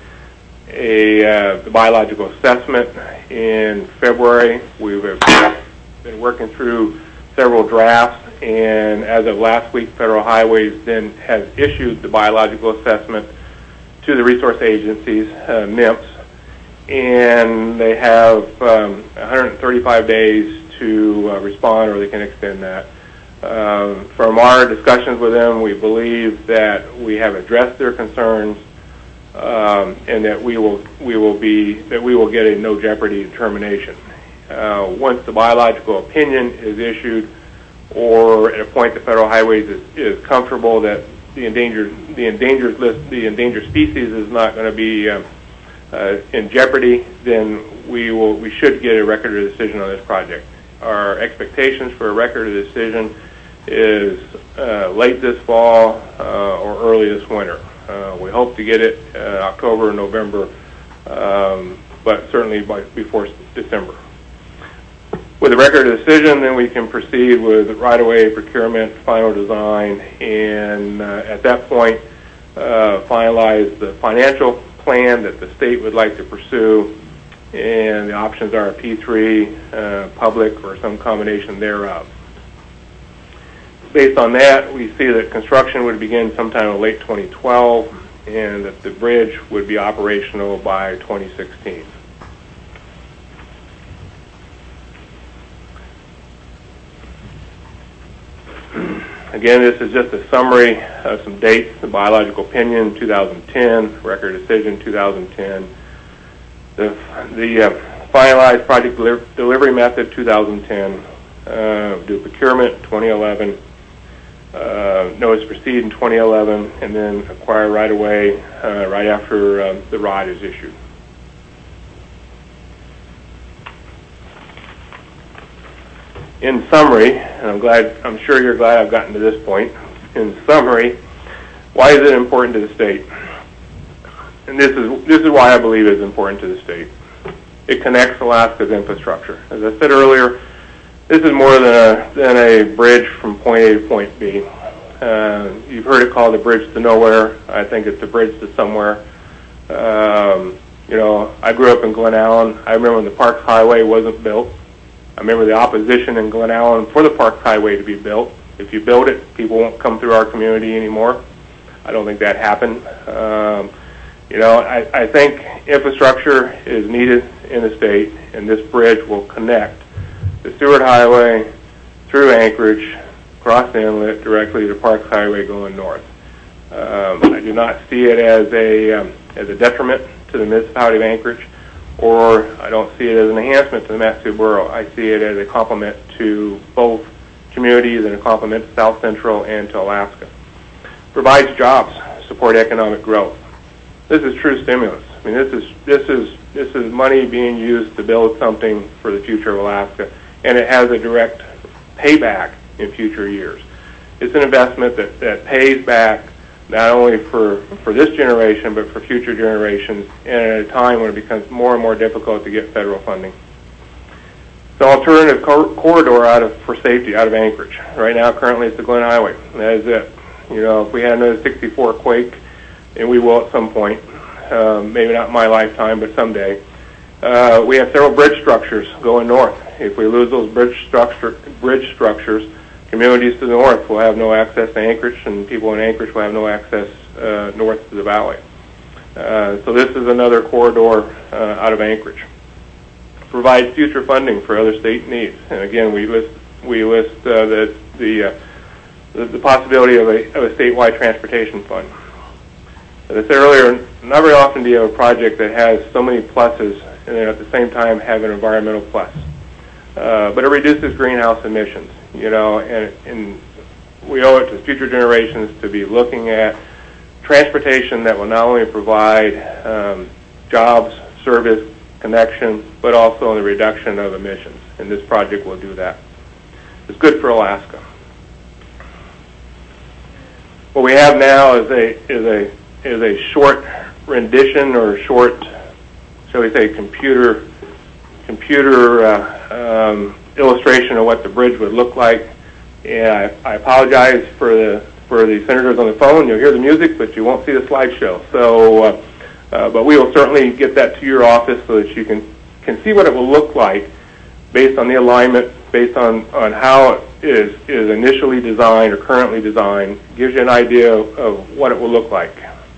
the biological assessment in February. We've been working through several drafts, and as of last week, Federal Highways then has issued the biological assessment to the resource agencies, NIMS, and they have 135 days to respond, or they can extend that. From our discussions with them, we believe that we have addressed their concerns, and that we will get a no jeopardy determination. Once the biological opinion is issued, or at a point the Federal Highways is comfortable that the endangered species is not going to be in jeopardy, then we should get a record of decision on this project. Our expectations for a record of decision is late this fall or early this winter. We hope to get it October or November, but certainly before December. With a record of decision, then we can proceed with right-of-way procurement, final design, and at that point finalize the financial plan that the state would like to pursue, and the options are a P3, public, or some combination thereof. Based on that, we see that construction would begin sometime in late 2012, and that the bridge would be operational by 2016. Again, this is just a summary of some dates: the biological opinion 2010, record decision 2010, the finalized project delivery method 2010, do procurement 2011, notice proceed in 2011, and then acquire right away right after the ROD is issued. In summary, and I'm sure you're glad I've gotten to this point. In summary, why is it important to the state? And this is why I believe it's important to the state. It connects Alaska's infrastructure. As I said earlier, this is more than a bridge from point A to point B. You've heard it called the bridge to nowhere. I think it's a bridge to somewhere. I grew up in Glen Allen. I remember when the Parks Highway wasn't built. I remember the opposition in Glen Allen for the Parks Highway to be built. If you build it, people won't come through our community anymore. I don't think that happened. I think infrastructure is needed in the state, and this bridge will connect the Seward Highway through Anchorage, across the inlet, directly to Parks Highway going north. I do not see it as a detriment to the municipality of Anchorage, or I don't see it as an enhancement to the Mat-Su Borough. I see it as a complement to both communities and a complement to South Central and to Alaska. Provides jobs, support economic growth. This is true stimulus. I mean, this is money being used to build something for the future of Alaska, and it has a direct payback in future years. It's an investment that pays back not only for this generation, but for future generations, and at a time when it becomes more and more difficult to get federal funding. The alternative corridor for safety out of Anchorage. Right now, currently, it's the Glen Highway. That is it. If we had another 64 quake, and we will at some point, maybe not in my lifetime, but someday, we have several bridge structures going north. If we lose those bridge structures, communities to the north will have no access to Anchorage, and people in Anchorage will have no access north to the valley. So this is another corridor out of Anchorage. Provides future funding for other state needs, and again, we list the the possibility of a statewide transportation fund. As I said earlier, not very often do you have a project that has so many pluses and then at the same time have an environmental plus. But it reduces greenhouse emissions, and we owe it to future generations to be looking at transportation that will not only provide jobs, service, connection, but also in the reduction of emissions. And this project will do that. It's good for Alaska. What we have now is a short rendition or short, shall we say, computer illustration of what the bridge would look like. And I apologize for the senators on the phone. You'll hear the music, but you won't see the slideshow. So, but we will certainly get that to your office so that you can see what it will look like based on the alignment, based on how it is initially designed or currently designed. Gives you an idea of what it will look like.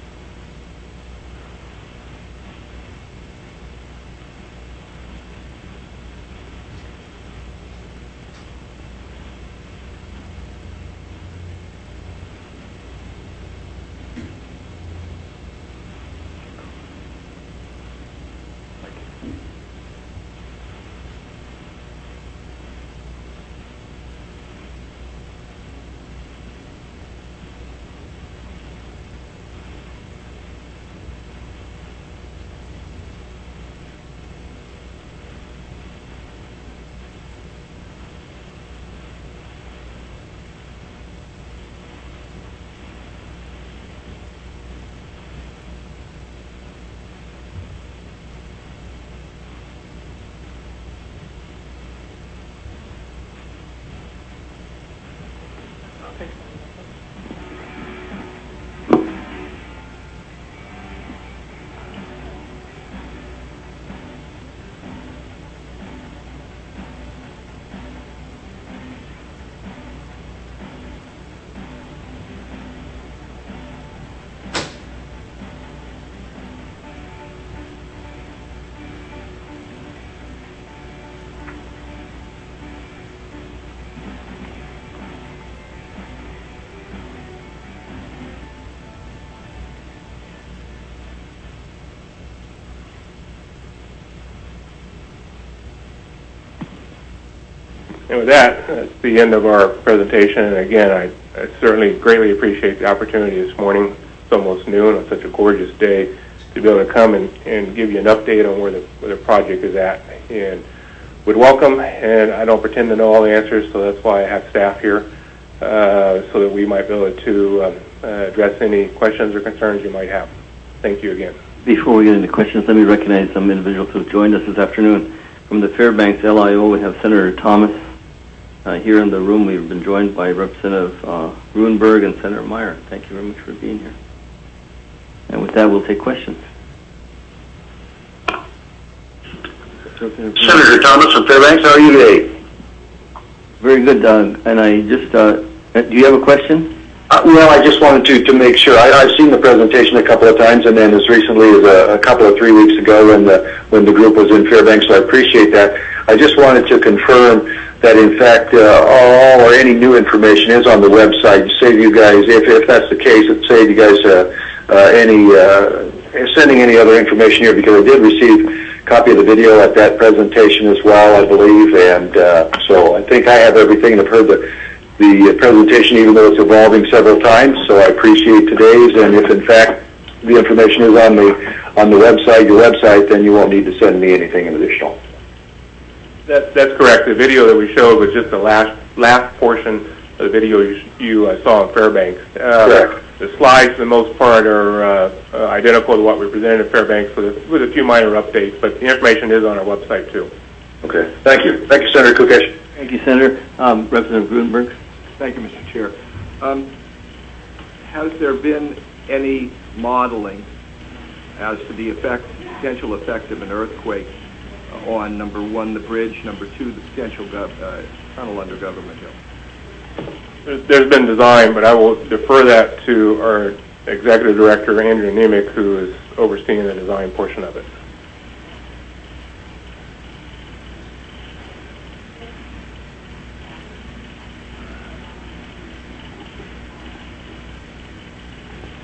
And with that, that's the end of our presentation. And again, I certainly greatly appreciate the opportunity this morning. It's almost noon on such a gorgeous day to be able to come and give you an update on where the project is at. And would welcome, and I don't pretend to know all the answers, so that's why I have staff here, so that we might be able to address any questions or concerns you might have. Thank you again. Before we get into questions, let me recognize some individuals who have joined us this afternoon. From the Fairbanks LIO, we have Senator Thomas. Here in the room, we've been joined by Representative Ruenberg and Senator Meyer. Thank you very much for being here. And with that, we'll take questions. Senator Thomas from Fairbanks, how are you today? Very good, Doug. And I just, do you have a question? Well, I just wanted to make sure. I've seen the presentation a couple of times, and then as recently as a couple of 3 weeks ago when the group was in Fairbanks, so I appreciate that. I just wanted to confirm that, in fact, all or any new information is on the website. Save you guys, if that's the case, it save you guys sending any other information here, because I did receive a copy of the video at that presentation as well, I believe, and so I think I have everything, and I've heard the presentation, even though it's evolving several times, so I appreciate today's, and if in fact the information is on the website, your website, then you won't need to send me anything additional. That's correct. The video that we showed was just the last portion of the video you saw in Fairbanks. Correct. The slides, for the most part, are identical to what we presented at Fairbanks with a few minor updates, but the information is on our website, too. Okay. Thank you. Thank you, Senator Kukesh. Thank you, Senator. Representative Ruenberg. Thank you, Mr. Chair. Has there been any modeling as to the potential effect of an earthquake on, number one, the bridge, number two, the potential tunnel under Government Hill? There's been design, but I will defer that to our Executive Director, Andrew Nemec, who is overseeing the design portion of it.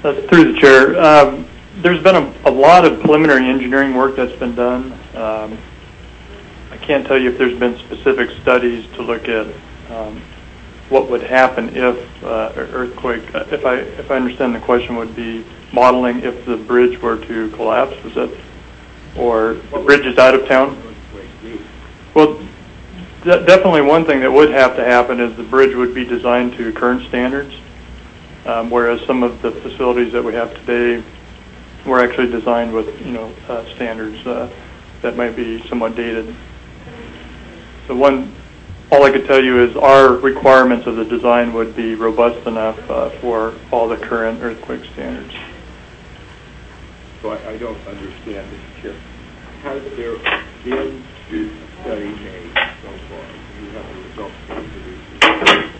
Through the chair, there's been a lot of preliminary engineering work that's been done. I can't tell you if there's been specific studies to look at what would happen if earthquake. If I understand the question, would be modeling if the bridge were to collapse. Was that, or the bridge is out of town? Well, definitely one thing that would have to happen is the bridge would be designed to current standards, whereas some of the facilities that we have today were actually designed with standards that might be somewhat dated. So all I could tell you is our requirements of the design would be robust enough for all the current earthquake standards. So I don't understand, Mr. Chair. Has there been a study made so far? Do you have the results introduced?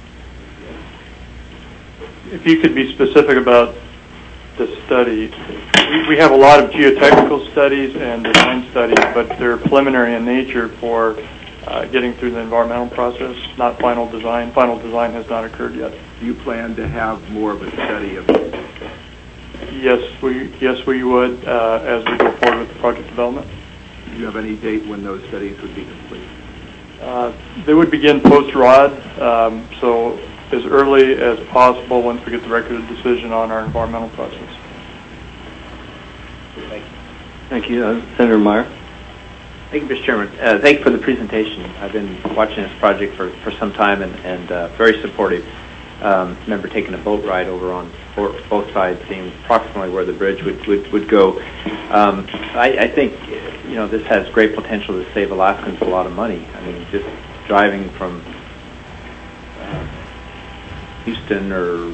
If you could be specific about the study, we have a lot of geotechnical studies and design studies, but they're preliminary in nature for getting through the environmental process, not final design. Final design has not occurred yet. Do you plan to have more of a study of this? Yes, we would as we go forward with the project development. Do you have any date when those studies would be complete? They would begin post-ROD, so as early as possible once we get the record of decision on our environmental process. Thank you. Thank you. Senator Meyer. Thank you, Mr. Chairman. Thank you for the presentation. I've been watching this project for some time and very supportive. Remember taking a boat ride over on both sides, seeing approximately where the bridge would go. I think this has great potential to save Alaskans a lot of money. I mean, just driving from Houston or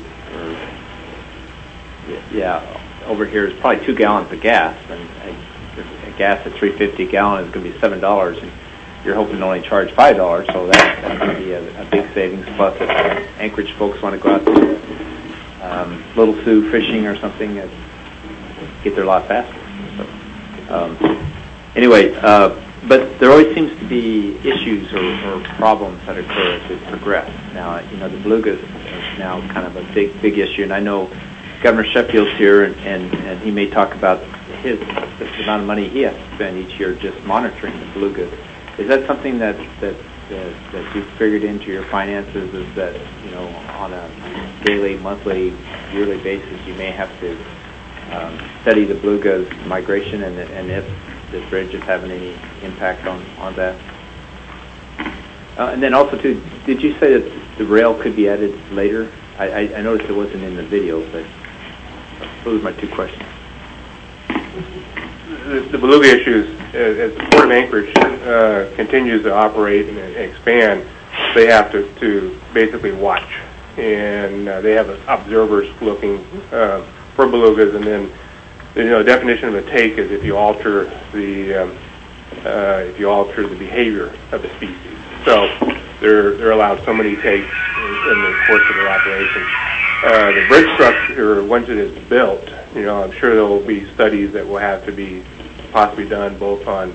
over here is probably 2 gallons of gas, and gas at $3.50 a gallon is going to be $7, and you're hoping to only charge $5, so that's going to be a big savings. Plus, if Anchorage folks want to go out to Little Sioux fishing or something, get there a lot faster. So, but there always seems to be issues or problems that occur as we progress. Now, the belugas is now kind of a big issue, and I know Governor Sheffield's here, and he may talk about the amount of money he has to spend each year just monitoring the belugas. Is that something that you've figured into your finances? Is that on a daily, monthly, yearly basis you may have to study the belugas' migration and if the bridge is having any impact on that? And then also too, did you say that the rail could be added later? I noticed it wasn't in the video, but those are my 2 questions. The beluga issues, as the Port of Anchorage continues to operate and expand, they have to basically watch, and they have observers looking for belugas. And then, the definition of a take is if you alter the behavior of the species. So they're allowed so many takes in the course of their operation. The bridge structure, once it is built, I'm sure there will be studies that will have to be possibly done both on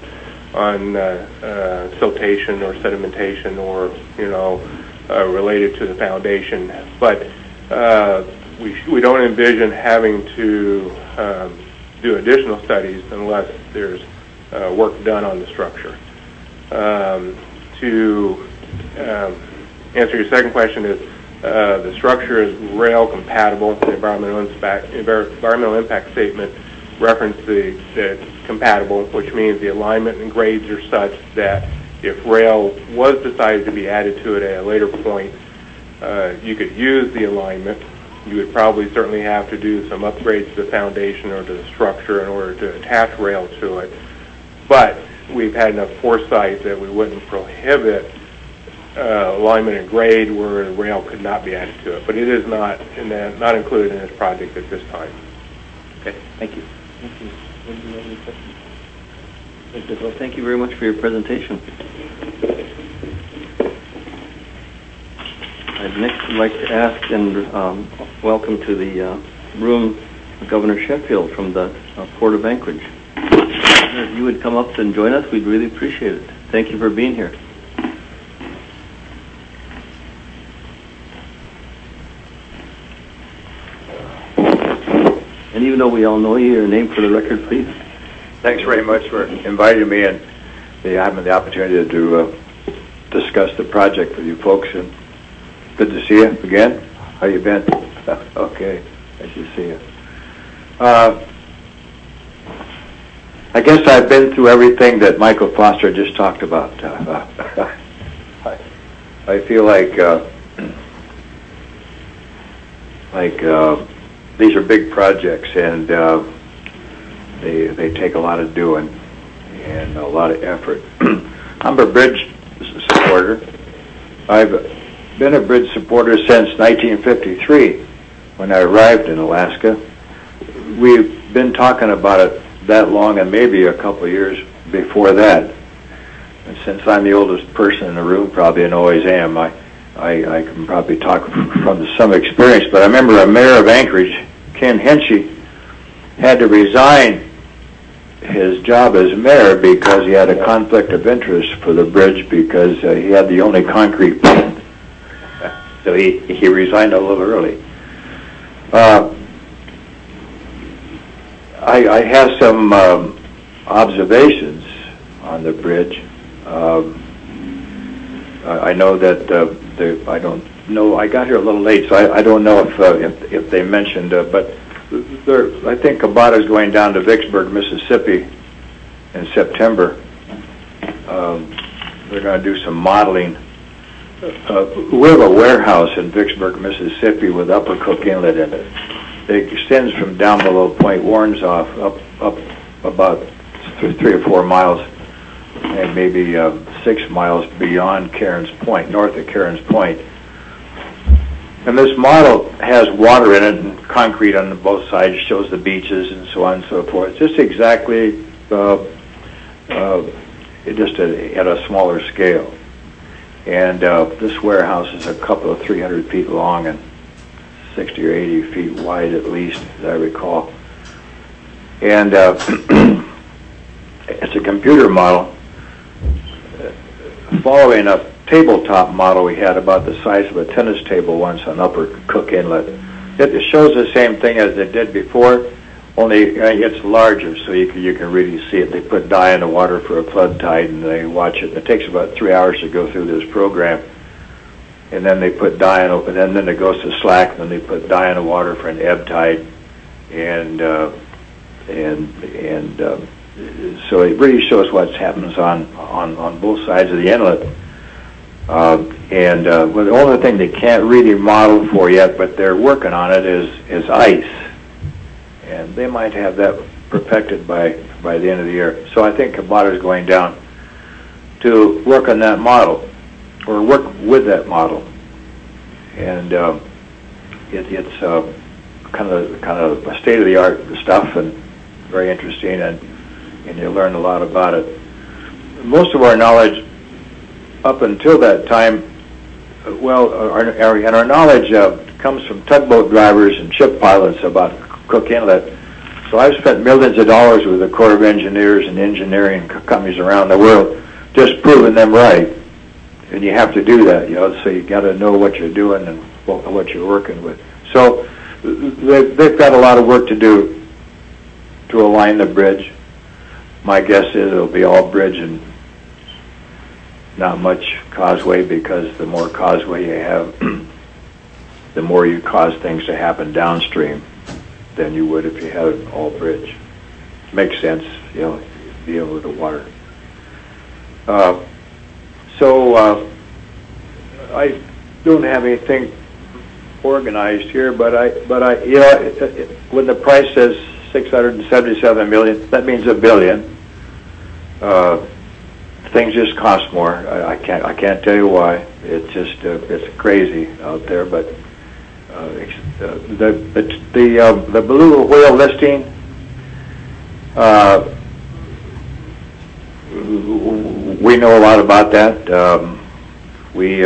siltation or sedimentation or related to the foundation. But we don't envision having to do additional studies unless there's work done on the structure. To answer your second question is the structure is rail compatible. The environmental impact statement referenced the compatible, which means the alignment and grades are such that if rail was decided to be added to it at a later point, you could use the alignment. You would probably certainly have to do some upgrades to the foundation or to the structure in order to attach rail to it. But we've had enough foresight that we wouldn't prohibit alignment and grade where the rail could not be added to it. But it is not included in this project at this time. Okay, thank you. Thank you. Well, thank you very much for your presentation. I'd next like to ask and welcome to the room Governor Sheffield from the Port of Anchorage. If you would come up and join us, we'd really appreciate it. Thank you for being here. though we all know you, your name for the record, please. Thanks very much for inviting me and having the opportunity to discuss the project with you folks. And good to see you again. How you been? Okay, nice to see you. I guess I've been through everything that Michael Foster just talked about. I feel like these are big projects, and they take a lot of doing and a lot of effort. I'm a bridge supporter. I've been a bridge supporter since 1953 when I arrived in Alaska. We've been talking about it that long, and maybe a couple of years before that. And since I'm the oldest person in the room, probably, and always am, I can probably talk from some experience. But I remember a mayor of Anchorage, Ken Henschey, had to resign his job as mayor because he had a conflict of interest for the bridge because he had the only concrete plant. So he resigned a little early. I have some observations on the bridge. I know that I don't know. I got here a little late, so I don't know if they mentioned, but I think Kabata is going down to Vicksburg, Mississippi, in September. They're going to do some modeling. We have a warehouse in Vicksburg, Mississippi, with Upper Cook Inlet in it. It extends from down below Point Warrenzoff up about 3 or 4 miles, and maybe 6 miles beyond Cairns Point, north of Cairns Point. And this model has water in it and concrete on both sides, shows the beaches and so on and so forth. Just exactly, just at a smaller scale. And this warehouse is a couple of 300 feet long and 60 or 80 feet wide at least, as I recall. And it's a computer model following a tabletop model we had about the size of a tennis table once on Upper Cook Inlet. It shows the same thing as it did before, only it's larger, so you can really see it. They put dye in the water for a flood tide, and they watch it. It takes about 3 hours to go through this program. And then they put dye in, and then it goes to slack, and then they put dye in the water for an ebb tide, and so it really shows what happens on both sides of the inlet. Well, the only thing they can't really model for yet, but they're working on it, is ice, and they might have that perfected by the end of the year. So I think Kabata is going down to work on that model, or work with that model, and it's kind of a state-of-the-art stuff and very interesting, and you learn a lot about it. Most of our knowledge up until that time, our knowledge comes from tugboat drivers and ship pilots about Cook Inlet. So I've spent millions of dollars with the Corps of Engineers and engineering companies around the world, just proving them right. And you have to do that, so you got to know what you're doing and what you're working with. So they've got a lot of work to do to align the bridge. My guess is it'll be all bridge and not much causeway, because the more causeway you have, the more you cause things to happen downstream than you would if you had an all bridge. Makes sense, dealing with the water. So I don't have anything organized here, but when the price says $677 million, that means $1 billion. Things just cost more. I can't tell you why. It's just it's crazy out there. But the Beluga Whale listing, we know a lot about that. We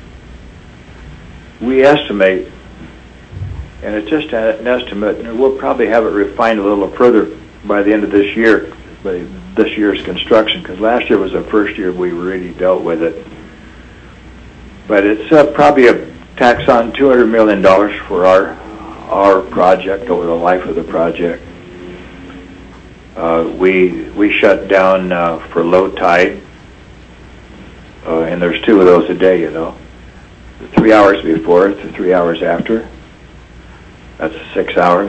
estimate, and it's just an estimate, and we'll probably have it refined a little further by the end of this year, by this year's construction, because last year was the first year we really dealt with it. But it's probably a tax on $200 million for our project, over the life of the project. We shut down for low tide, and there's 2 of those a day, 3 hours before to 3 hours after. That's 6 hours.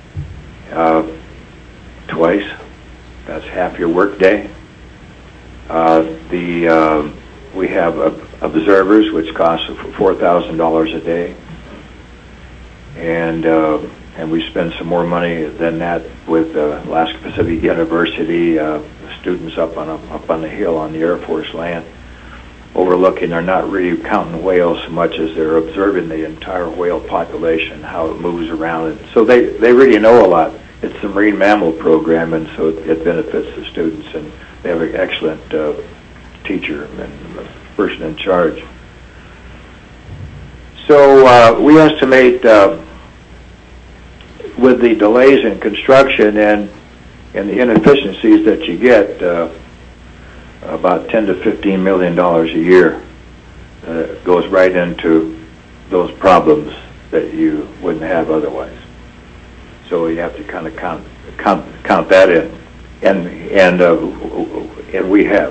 Twice. That's half your work day. We have observers, which cost $4,000 a day, and we spend some more money than that with Alaska Pacific University students up on the hill on the Air Force land, overlooking. They're not really counting whales so much as they're observing the entire whale population, how it moves around, and so they really know a lot. It's the marine mammal program, and so it benefits the students, and they have an excellent teacher and person in charge. So we estimate with the delays in construction and the inefficiencies that you get, about $10 to $15 million a year goes right into those problems that you wouldn't have otherwise. So you have to kind of count that in, and we have.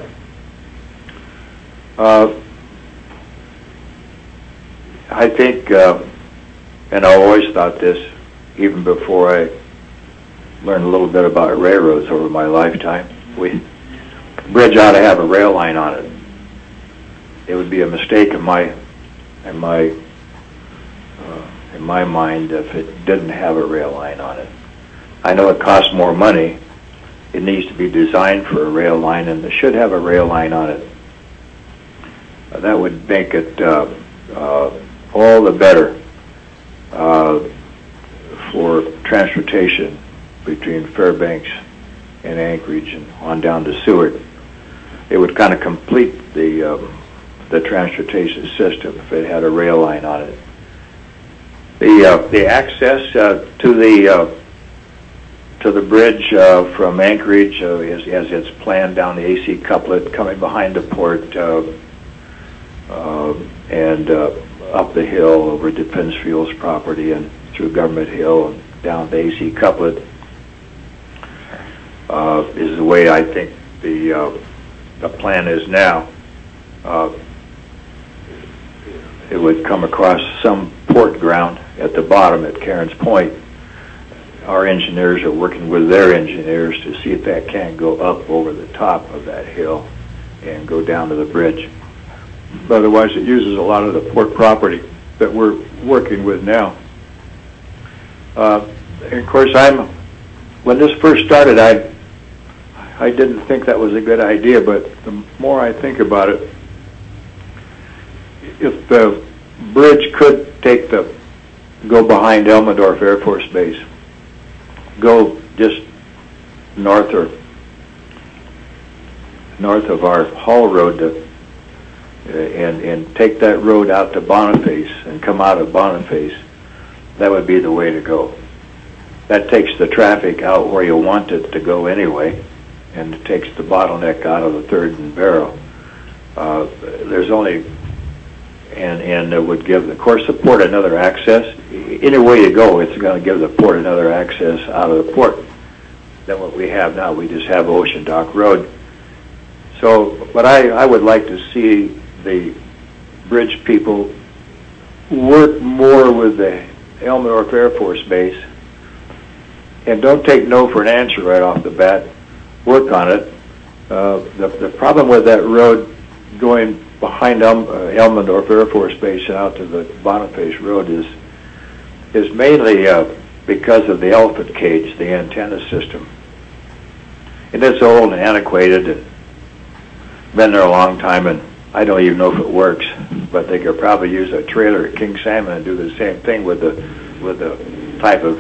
I think, and I always thought this, even before I learned a little bit about railroads over my lifetime, bridge ought to have a rail line on it. It would be a mistake in my mind if it didn't have a rail line on it. I know it costs more money. It needs to be designed for a rail line, and it should have a rail line on it. That would make it all the better for transportation between Fairbanks and Anchorage and on down to Seward. It would kind of complete the transportation system if it had a rail line on it. The access to the bridge from Anchorage as it's planned down the AC couplet coming behind the port and up the hill over Defense Fuels property and through Government Hill and down the AC couplet is the way I think the plan is now. It would come across some port ground at the bottom at Cairns Point. Our engineers are working with their engineers to see if that can go up over the top of that hill and go down to the bridge. Otherwise, it uses a lot of the port property that we're working with now. And of course, when this first started, I didn't think that was a good idea, but the more I think about it, if the bridge could go behind Elmendorf Air Force Base, go just north of our Hall Road and take that road out to Boniface and come out of Boniface, that would be the way to go. That takes the traffic out where you want it to go anyway, and it takes the bottleneck out of the 3rd and Barrow. There's only, and it would give, of course, the port another access. Any way you go, it's going to give the port another access out of the port than what we have now. We just have Ocean Dock Road. So, but I would like to see the bridge people work more with the Elmendorf Air Force Base, and don't take no for an answer right off the bat. Work on it. The problem with that road going behind Elmendorf Air Force Base and out to the Boniface Road is mainly because of the elephant cage, the antenna system. And it's old and antiquated and been there a long time, and I don't even know if it works, but they could probably use a trailer at King Salmon and do the same thing with the type of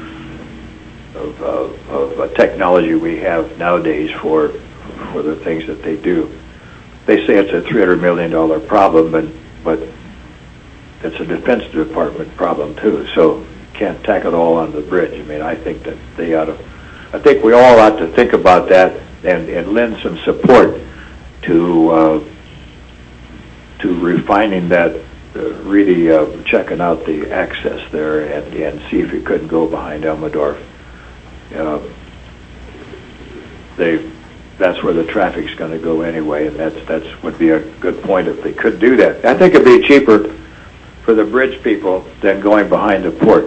technology we have nowadays for the things that they do. They say it's a $300 million problem, but it's a Defense Department problem too. So you can't tack it all on the bridge. I mean, I think that I think we all ought to think about that and lend some support to refining that really checking out the access there and see if he couldn't go behind Elmendorf. That's where the traffic's going to go anyway, and that's would be a good point if they could do that. I think it'd be cheaper for the bridge people than going behind the port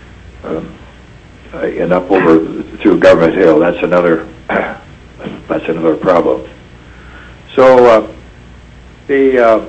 and up over through Government Hill. That's another problem. So the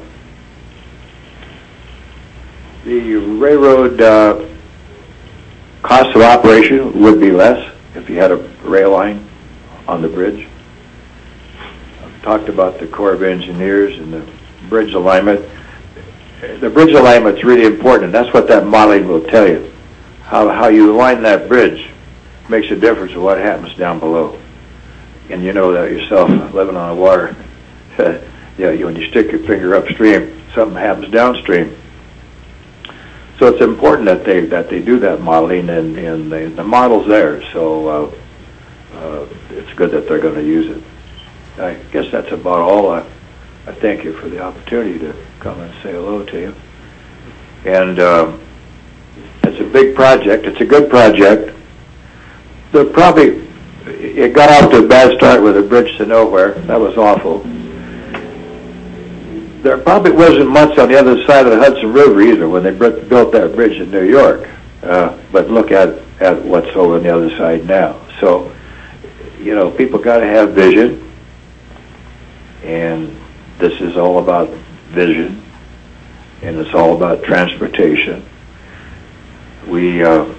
railroad cost of operation would be less if you had a rail line on the bridge. I've talked about the Corps of Engineers and the bridge alignment. The bridge alignment's really important, and that's what that modeling will tell you. How you align that bridge makes a difference in what happens down below. And you know that yourself, living on the water. When you stick your finger upstream, something happens downstream. So it's important that they do that modeling, and the model's there. So it's good that they're going to use it. I guess that's about all. I thank you for the opportunity to come and say hello to you. And it's a big project. It's a good project. It got off to a bad start with a bridge to nowhere. That was awful. There probably wasn't much on the other side of the Hudson River either when they built that bridge in New York. But look at what's over on the other side now. So, people got to have vision. And this is all about vision. And it's all about transportation. We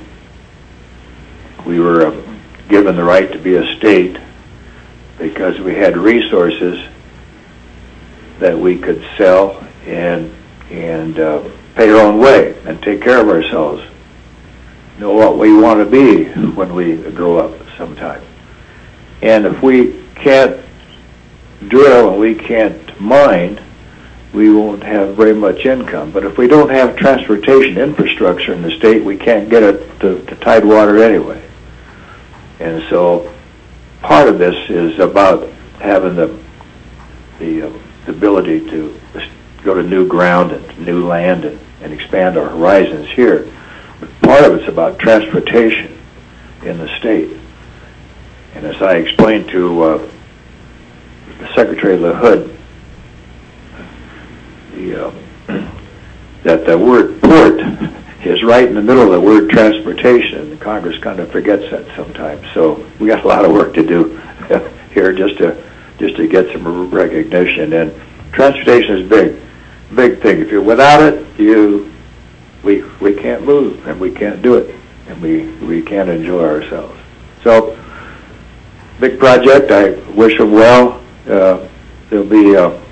were given the right to be a state because we had resources that we could sell and pay our own way and take care of ourselves. Know what we want to be when we grow up sometime. And if we can't drill and we can't mine, we won't have very much income. But if we don't have transportation infrastructure in the state, we can't get it to Tidewater anyway. And so part of this is about having the ability to go to new ground and new land and expand our horizons here. But part of it's about transportation in the state. And as I explained to Secretary LaHood, that the word port is right in the middle of the word transportation. The Congress kind of forgets that sometimes. So we got a lot of work to do here just to get some recognition. And transportation is big thing. If you're without it, we can't move and we can't do it, and we can't enjoy ourselves. So big project. I wish them well. There'll be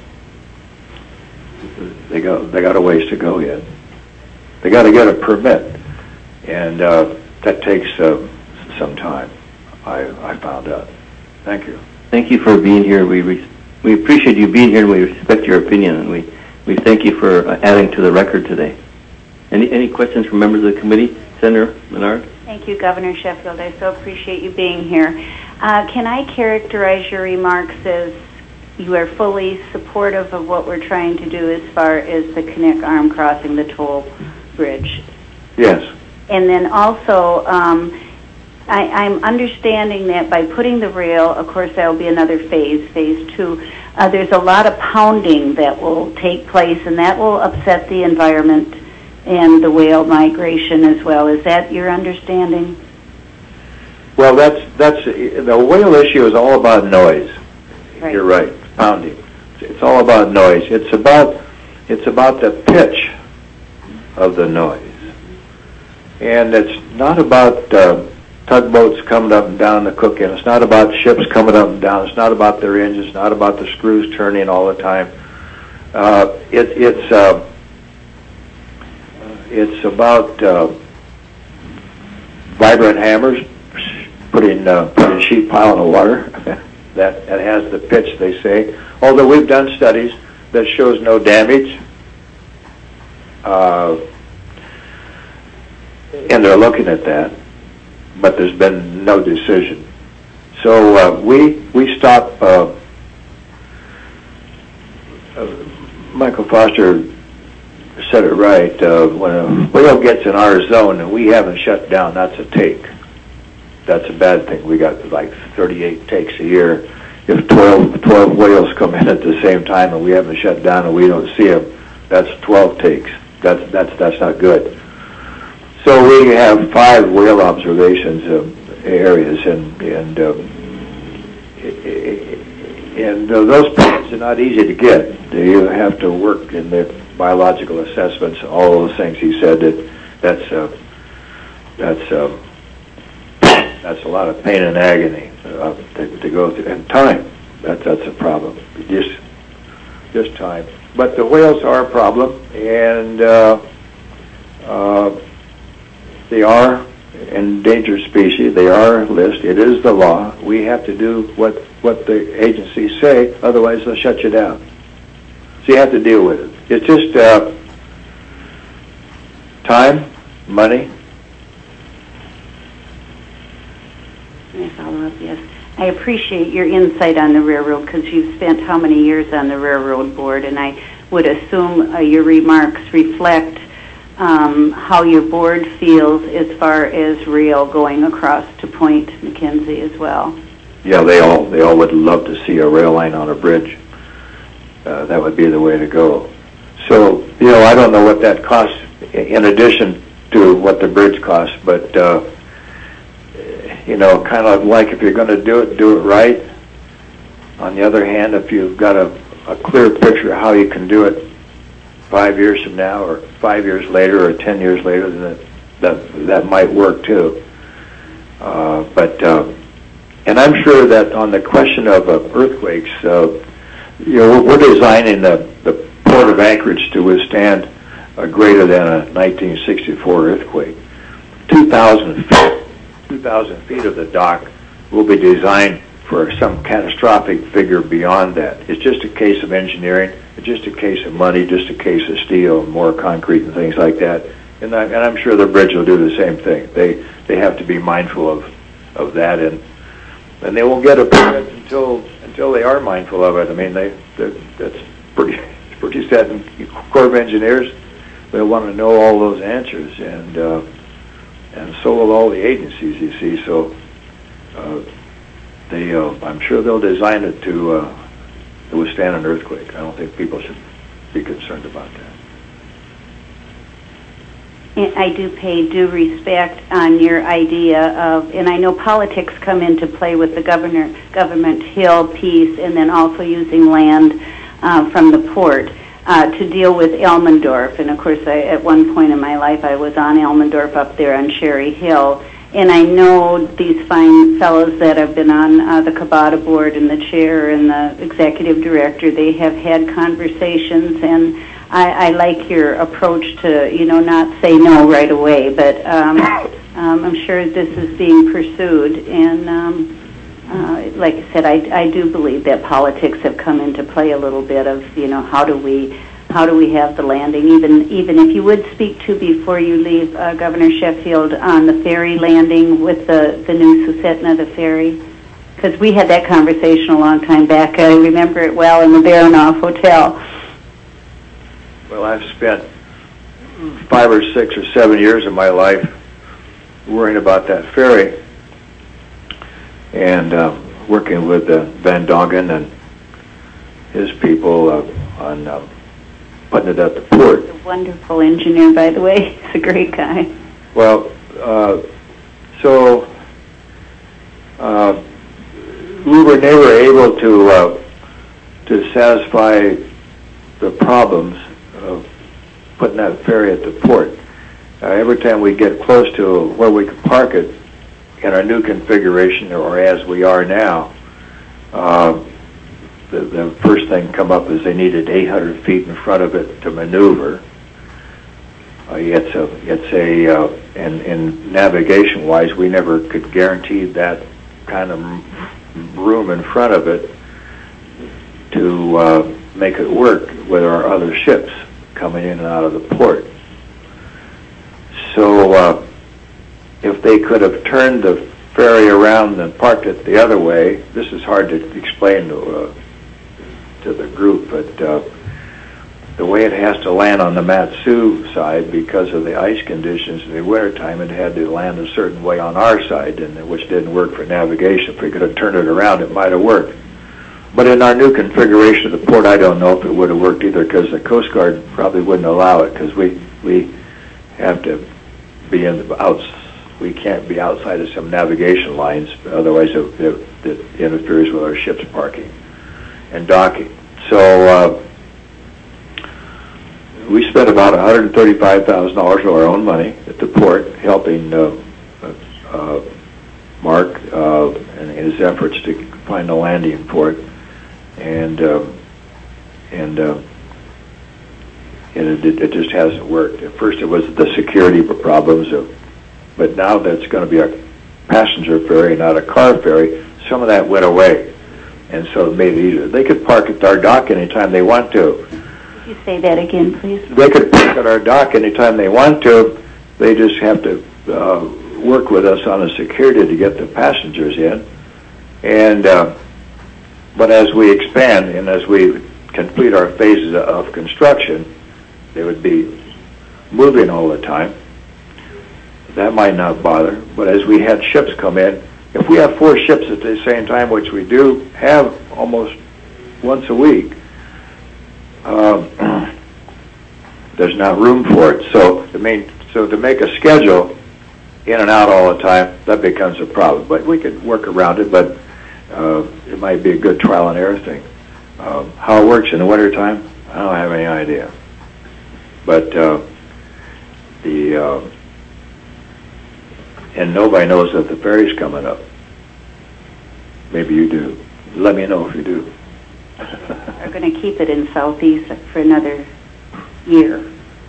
they got a ways to go yet. They got to get a permit, and that takes some time. I found out. Thank you. Thank you for being here. We appreciate you being here, and we respect your opinion, and we thank you for adding to the record today. Any questions from members of the committee? Senator Menard? Thank you, Governor Sheffield. I so appreciate you being here. Can I characterize your remarks as you are fully supportive of what we're trying to do as far as the Knik Arm crossing the toll bridge? Yes. And then also, I'm understanding that by putting the rail, of course, that will be another phase 2. There's a lot of pounding that will take place, and that will upset the environment and the whale migration as well. Is that your understanding? Well, that's the whale issue is all about noise. Right. You're right, pounding. It's all about noise. It's about the pitch of the noise, and it's not about tugboats coming up and down the Cook Inlet. It's not about ships coming up and down. It's not about their engines. It's not about the screws turning all the time. It's about vibrant hammers putting a sheet pile in the water that has the pitch, they say. Although we've done studies that shows no damage, and they're looking at that, but there's been no decision. So we stop. Michael Foster said it right. When a whale gets in our zone and we haven't shut down, that's a take. That's a bad thing. We got like 38 takes a year. If 12 whales come in at the same time and we haven't shut down and we don't see them, that's 12 takes. That's not good. So we have 5 whale observations areas, and those points are not easy to get. You have to work in the biological assessments, all those things. He said that's a lot of pain and agony to go through, and time. That's a problem. Just time. But the whales are a problem, and they are endangered species. They are listed. It is the law. We have to do what the agencies say, otherwise they'll shut you down. So you have to deal with it. It's just time, money. May I follow up? Yes. I appreciate your insight on the railroad because you've spent how many years on the railroad board, and I would assume your remarks reflect how your board feels as far as rail going across to Point McKenzie as well. Yeah, they all would love to see a rail line on a bridge. That would be the way to go. So, I don't know what that costs in addition to what the bridge costs, but kind of like if you're going to do it right. On the other hand, if you've got a clear picture of how you can do it 5 years from now, or 5 years later, or 10 years later, then that might work too. And I'm sure that on the question of earthquakes, we're designing the Port of Anchorage to withstand a greater than a 1964 earthquake. 2,000 feet of the dock will be designed for some catastrophic figure beyond that. It's just a case of engineering. It's just a case of money, just a case of steel and more concrete and things like that. And I'm sure the bridge will do the same thing. They have to be mindful of that, and they won't get a permit until they are mindful of it. I mean, that's pretty sad. And Corps of Engineers, they want to know all those answers, and so will all the agencies, you see. So I'm sure they'll design it to withstand an earthquake. I don't think people should be concerned about that. I do pay due respect on your idea of, and I know politics come into play with the Government Hill piece, and then also using land from the port to deal with Elmendorf. And of course, at one point in my life, I was on Elmendorf up there on Cherry Hill. And I know these fine fellows that have been on the Cabata board, and the chair and the executive director, they have had conversations, and I like your approach to, not say no right away, but I'm sure this is being pursued. And like I said, I do believe that politics have come into play a little bit of, how do we have the landing? Even if you would speak to, before you leave, Governor Sheffield, on the ferry landing with the new Susitna, the ferry, because we had that conversation a long time back. I remember it well in the Baranoff Hotel. Well, I've spent 5 or 6 or 7 years of my life worrying about that ferry, and working with Van Dongen and his people on putting it at the port. He's a wonderful engineer, by the way. He's a great guy. Well, we were never able to satisfy the problems of putting that ferry at the port. Every time we get close to where we could park it in our new configuration, or as we are now, the first thing come up is they needed 800 feet in front of it to maneuver. And navigation-wise, we never could guarantee that kind of room in front of it to make it work with our other ships coming in and out of the port. So if they could have turned the ferry around and parked it the other way, this is hard to explain to the group, but the way it has to land on the Matsu side, because of the ice conditions in the wintertime, it had to land a certain way on our side, which didn't work for navigation. If we could have turned it around, it might have worked. But in our new configuration of the port, I don't know if it would have worked either, because the Coast Guard probably wouldn't allow it, because we have to be we can't be outside of some navigation lines, otherwise it interferes with our ships parking and docking. So we spent about $135,000 of our own money at the port, helping Mark in his efforts to find a landing port, and it just hasn't worked. At first, it was the security problems, but now that it's going to be a passenger ferry, not a car ferry, some of that went away, and so it made it easier. They could park at our dock anytime they want to. Could you say that again, please? They could park at our dock anytime they want to. They just have to work with us on the security to get the passengers in. And but as we expand and as we complete our phases of construction, they would be moving all the time. That might not bother. But as we had ships come in, if we have 4 ships at the same time, which we do have almost once a week, there's not room for it. So to make a schedule in and out all the time, that becomes a problem. But we could work around it, but it might be a good trial and error thing. How it works in the wintertime, I don't have any idea. But and nobody knows that the ferry's coming up. Maybe you do. Let me know if you do. We're going to keep it in Southeast for another year.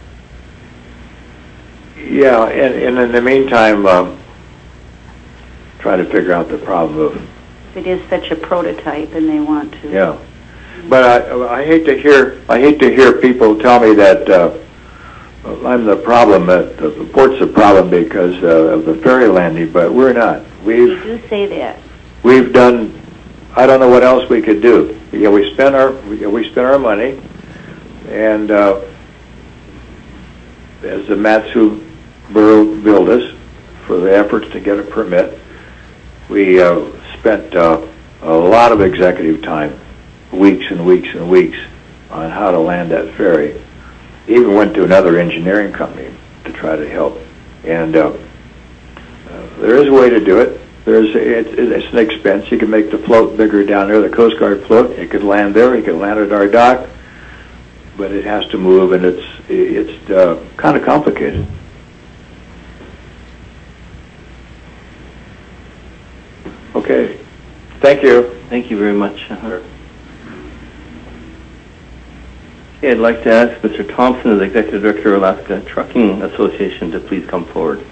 Yeah, and in the meantime, try to figure out the problem of... If it is such a prototype and they want to... Yeah. But I hate to hear people tell me that I'm the problem, that the port's the problem because of the ferry landing, but we're not. You do say that. We've done... I don't know what else we could do. We spent our money, and as the Matsu Borough billed us for the efforts to get a permit, we spent a lot of executive time, weeks and weeks and weeks, on how to land that ferry. Even went to another engineering company to try to help, and there is a way to do it. It's an expense. You can make the float bigger down there, the Coast Guard float. It could land there. It could land at our dock, but it has to move, and it's kind of complicated. Okay. Thank you. Thank you very much. Okay, I'd like to ask Mr. Thompson, the Executive Director of Alaska Trucking Association, to please come forward.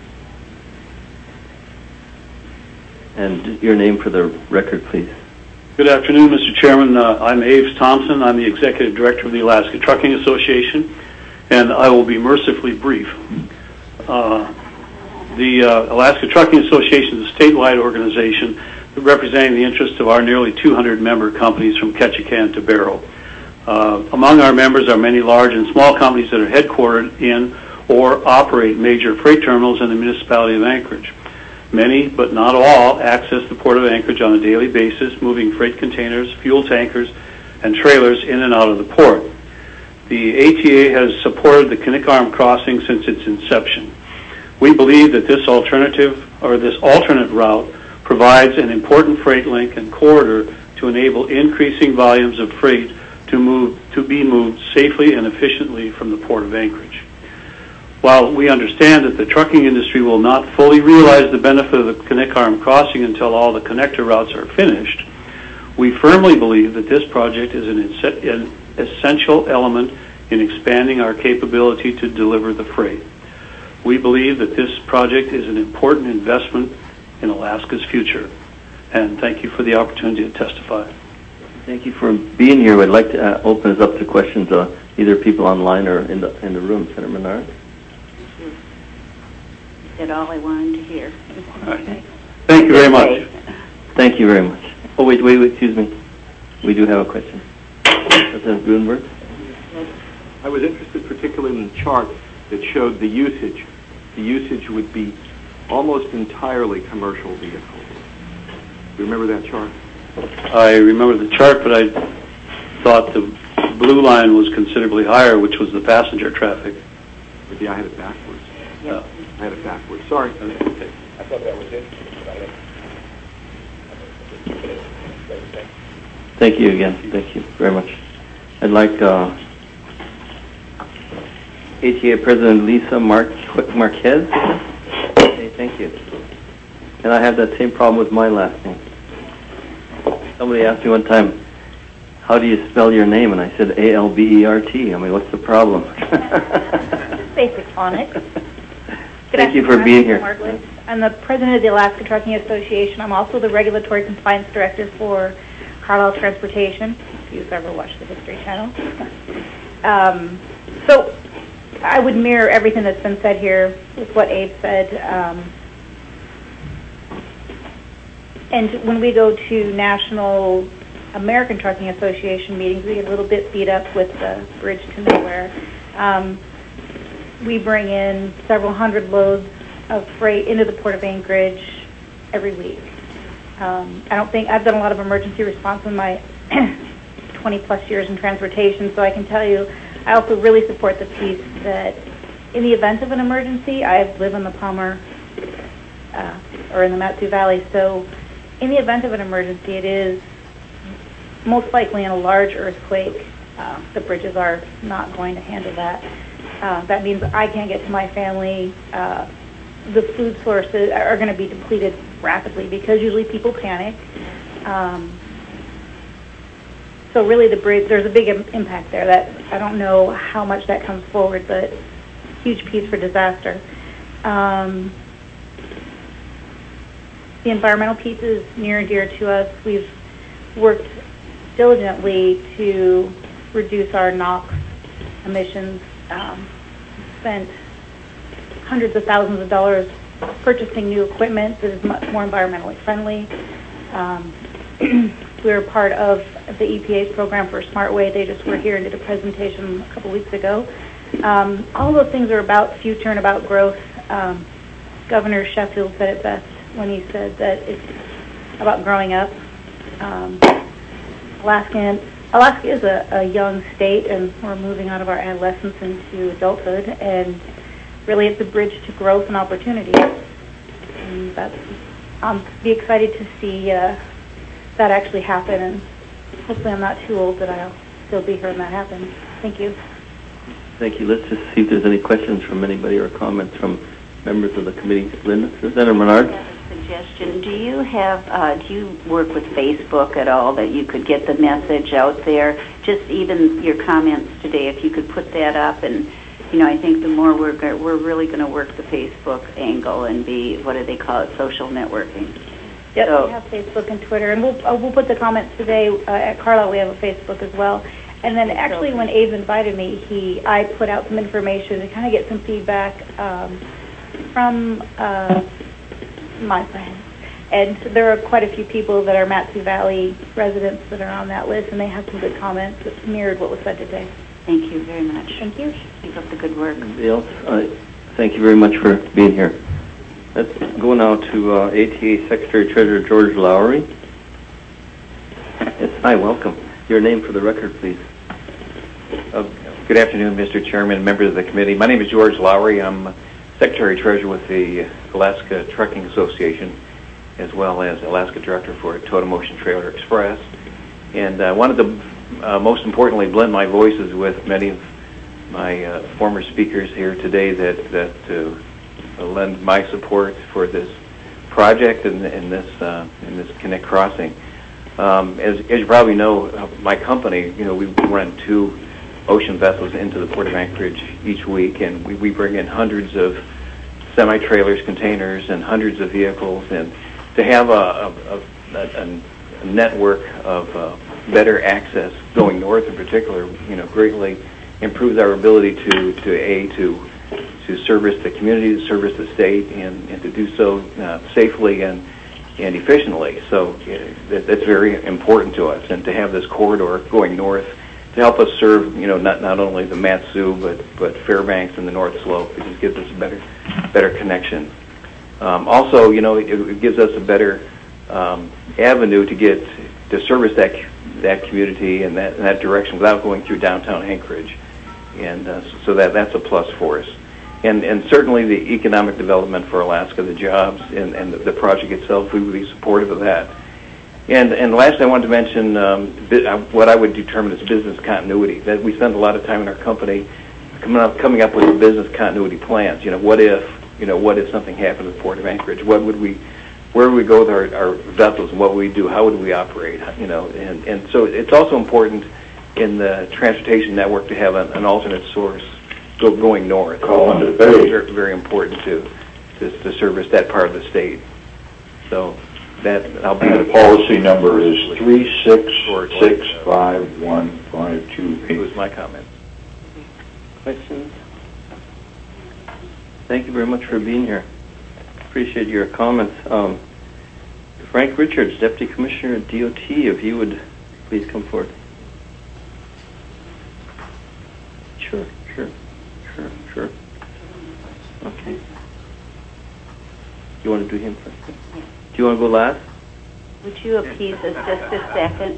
And your name for the record, please. Good afternoon, Mr. Chairman. I'm Aves Thompson. I'm the Executive Director of the Alaska Trucking Association, and I will be mercifully brief. The Alaska Trucking Association is a statewide organization representing the interests of our nearly 200 member companies from Ketchikan to Barrow. Among our members are many large and small companies that are headquartered in or operate major freight terminals in the municipality of Anchorage. Many, but not all, access the Port of Anchorage on a daily basis, moving freight containers, fuel tankers, and trailers in and out of the port. The ATA has supported the Knickarm crossing since its inception. We believe that this alternate route provides an important freight link and corridor to enable increasing volumes of freight to be moved safely and efficiently from the Port of Anchorage. While we understand that the trucking industry will not fully realize the benefit of the Knickarm crossing until all the connector routes are finished, we firmly believe that this project is an essential element in expanding our capability to deliver the freight. We believe that this project is an important investment in Alaska's future. And thank you for the opportunity to testify. Thank you for being here. I'd like to open this up to questions, either people online or in the room. Senator Menard? Said all I wanted to hear. Right. Thank you very much. Thank you very much. Oh, wait, excuse me. We do have a question. President Gruenberg? I was interested particularly in the chart that showed the usage. The usage would be almost entirely commercial vehicles. Do you remember that chart? I remember the chart, but I thought the blue line was considerably higher, which was the passenger traffic. Maybe I had it backwards. Yeah. I had it backwards. Sorry. Okay. I thought that was interesting. Thank you again. Thank you very much. I'd like ATA President Lisa Marquez. Okay, thank you. And I have that same problem with my last name. Somebody asked me one time, how do you spell your name? And I said Albert. I mean, what's the problem? Basic phonics. Thank you for being here. Margaret. I'm the president of the Alaska Trucking Association. I'm also the regulatory compliance director for Carlisle Transportation, if you've ever watched the History Channel. So I would mirror everything that's been said here with what Abe said. And when we go to National American Trucking Association meetings, we get a little bit beat up with the Bridge to Nowhere. We bring in several hundred loads of freight into the Port of Anchorage every week. I don't think I've done a lot of emergency response in my 20 plus years in transportation, so I can tell you I also really support the piece that in the event of an emergency, I live in the Palmer or in the Mat-Su Valley, so in the event of an emergency, it is most likely in a large earthquake. The bridges are not going to handle that. That means I can't get to my family. The food sources are going to be depleted rapidly because usually people panic. So really the bridge, there's a big impact there. That I don't know how much that comes forward, but huge piece for disaster. The environmental piece is near and dear to us. We've worked diligently to reduce our NOx emissions, spent hundreds of thousands of dollars purchasing new equipment that is much more environmentally friendly. We're part of the EPA's program for SmartWay. They just were here and did a presentation a couple weeks ago. All of those things are about future and about growth. Governor Sheffield said it best when he said that it's about growing up. Alaska is a young state, and we're moving out of our adolescence into adulthood, and really it's a bridge to growth and opportunity. And I'm be excited to see that actually happen, and hopefully I'm not too old that I'll still be here when that happens. Thank you. Thank you. Let's just see if there's any questions from anybody or comments from members of the committee. Linda, Senator Menard. I have a suggestion. Do you work with Facebook at all that you could get the message out there? Just even your comments today, if you could put that up, and I think the more we're really going to work the Facebook angle and be, what do they call it, social networking. Yep, so, we have Facebook and Twitter, and we'll put the comments today at Carlisle. We have a Facebook as well. And then actually, when Abe invited me, I put out some information to kind of get some feedback from my friends. And there are quite a few people that are Mat-Su Valley residents that are on that list, and they have some good comments that mirrored what was said today. Thank you very much. Thank you. Keep up the good work. Anybody else? Thank you very much for being here. Let's go now to ATA Secretary Treasurer George Lowry. Yes, hi, welcome. Your name for the record, please. Good afternoon, Mr. Chairman and members of the committee. My name is George Lowry. I'm Secretary Treasurer with the Alaska Trucking Association, as well as Alaska Director for Totem Ocean Trailer Express. And I wanted to, most importantly, blend my voices with many of my former speakers here today that lend my support for this project and this Connect Crossing. As you probably know, my company, we run 2 ocean vessels into the Port of Anchorage each week, and we bring in hundreds of semi-trailers, containers, and hundreds of vehicles, and to have a network of better access going north in particular, greatly improves our ability to service the community, to service the state, and to do so safely and efficiently. So that's very important to us, and to have this corridor going north help us serve, not only the Mat-Su, but Fairbanks and the North Slope. It just gives us a better connection. Also, it gives us a better avenue to service that community and that direction without going through downtown Anchorage, and so that's a plus for us. And certainly the economic development for Alaska, the jobs and the project itself, we would be supportive of that. And lastly, I wanted to mention what I would determine as business continuity. That we spend a lot of time in our company coming up with business continuity plans. What if something happened at the Port of Anchorage? Where would we go with our vessels, and what would we do? How would we operate? And so it's also important in the transportation network to have an alternate source going north. Very, very important to service that part of the state. So the policy number is 3665152. It was my comment. Questions? Thank you very much for being here. Appreciate your comments. Frank Richards, Deputy Commissioner at DOT, if you would please come forward. Sure. Okay. You want to do him first? Do you want to go last? Would you appease us just a second?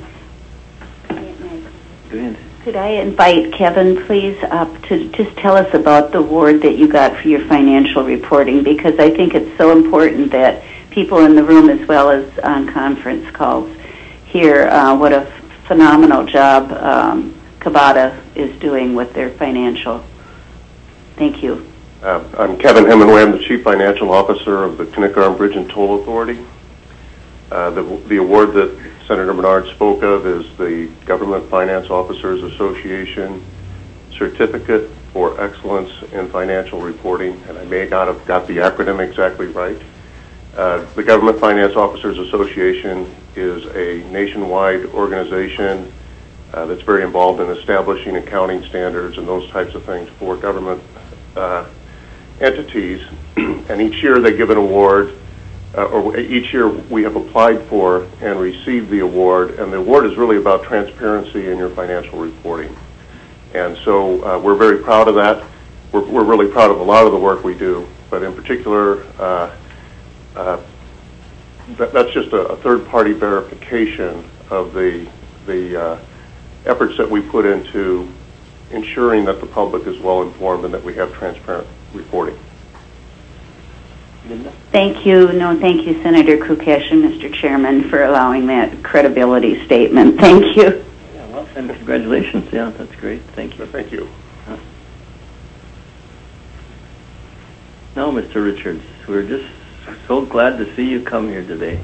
Go ahead. Could I invite Kevin, please, up to just tell us about the award that you got for your financial reporting, because I think it's so important that people in the room as well as on conference calls hear what a phenomenal job Kabata is doing with their financial. Thank you. I'm Kevin Hemingway. I'm the Chief Financial Officer of the Knickarn Bridge and Toll Authority. The award that Senator Menard spoke of is the Government Finance Officers Association Certificate for Excellence in Financial Reporting, and I may not have got the acronym exactly right. The Government Finance Officers Association is a nationwide organization that's very involved in establishing accounting standards and those types of things for government entities, and each year they give an award, or each year we have applied for and received the award, and the award is really about transparency in your financial reporting. And so we're very proud of that. We're really proud of a lot of the work we do, but in particular, that's just a third-party verification of the efforts that we put into ensuring that the public is well informed and that we have transparent reporting. Thank you. No, thank you, Senator Kukesh and Mr. Chairman, for allowing that credibility statement. Thank you. Yeah, well, and congratulations. Yeah, that's great. Thank you. Thank you. Now, Mr. Richards, we're just so glad to see you come here today.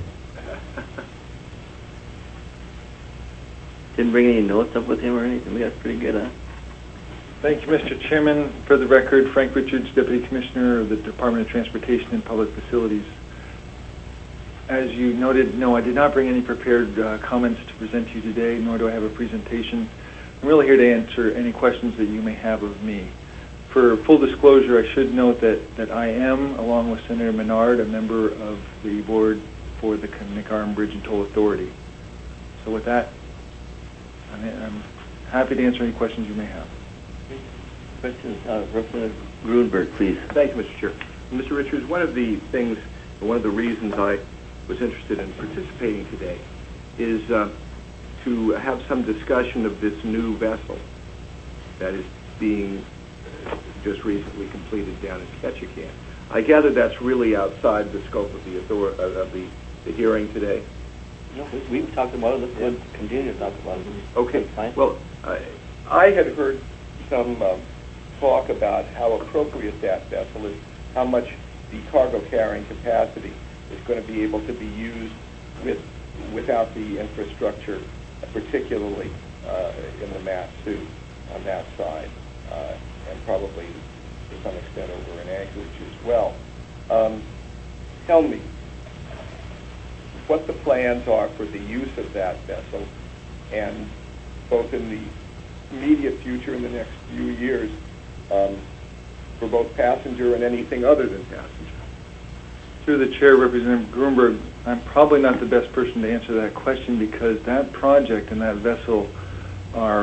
Didn't bring any notes up with him or anything? That's pretty good, huh? Thank you, Mr. Chairman. For the record, Frank Richards, Deputy Commissioner of the Department of Transportation and Public Facilities. As you noted, no, I did not bring any prepared comments to present to you today, nor do I have a presentation. I'm really here to answer any questions that you may have of me. For full disclosure, I should note that I am, along with Senator Menard, a member of the board for the Knickarn Bridge and Toll Authority. So with that, I'm happy to answer any questions you may have. Questions? Representative Grunberg, please. Thank you, Mr. Chair. Mr. Richards, one of the reasons I was interested in participating today is to have some discussion of this new vessel that is being just recently completed down in Ketchikan. I gather that's really outside the scope of the hearing today. No, we've talked about it. Let's continue to talk about it. Okay. Fine. Well, I had heard some talk about how appropriate that vessel is, how much the cargo carrying capacity is going to be able to be used without the infrastructure, particularly in the Mat-Su on that side, and probably to some extent over in Anchorage as well. Tell me what the plans are for the use of that vessel, and both in the immediate future in the next few years, for both passenger and anything other than passenger. Through the chair, Representative Grunberg, I'm probably not the best person to answer that question because that project and that vessel are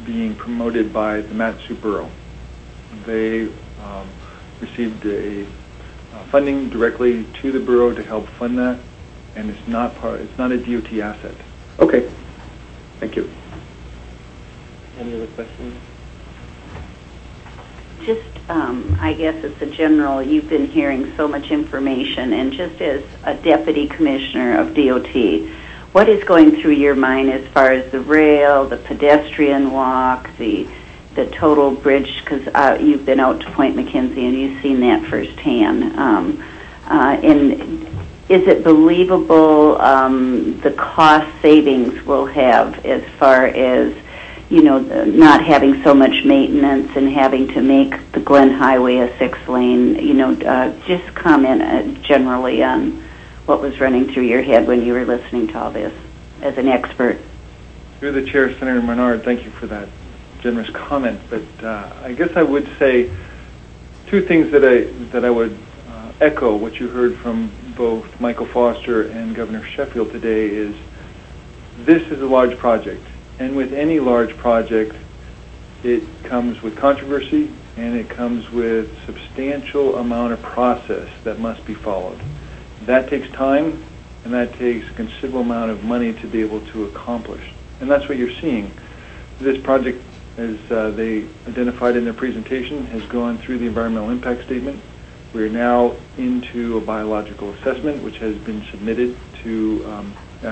being promoted by the Mat-Su Borough. They received a funding directly to the borough to help fund that, and it's not a DOT asset. Okay. Thank you. Any other questions? Just, I guess it's a general, you've been hearing so much information, and just as a deputy commissioner of DOT, what is going through your mind as far as the rail, the pedestrian walk, the total bridge, because you've been out to Point McKenzie and you've seen that firsthand. And is it believable the cost savings we'll have as far as, not having so much maintenance and having to make the Glen Highway a 6-lane, just comment generally on what was running through your head when you were listening to all this as an expert. Through the chair, Senator Menard, thank you for that generous comment. But I guess I would say two things that I would echo what you heard from both Michael Foster and Governor Sheffield today is this is a large project. And with any large project, it comes with controversy and it comes with substantial amount of process that must be followed. That takes time and that takes a considerable amount of money to be able to accomplish. And that's what you're seeing. This project, as they identified in their presentation, has gone through the environmental impact statement. We're now into a biological assessment, which has been submitted to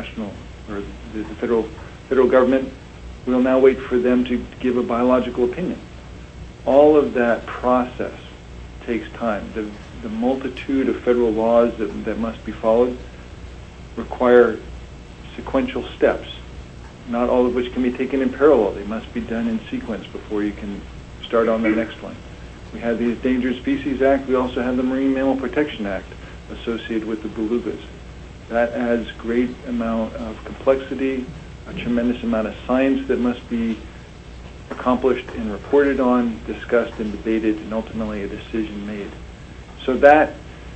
the federal government. We'll now wait for them to give a biological opinion. All of that process takes time. The multitude of federal laws that must be followed require sequential steps, not all of which can be taken in parallel. They must be done in sequence before you can start on the next one. We have the Endangered Species Act. We also have the Marine Mammal Protection Act associated with the belugas. That adds great amount of complexity, a tremendous amount of science that must be accomplished and reported on, discussed and debated, and ultimately a decision made. So that,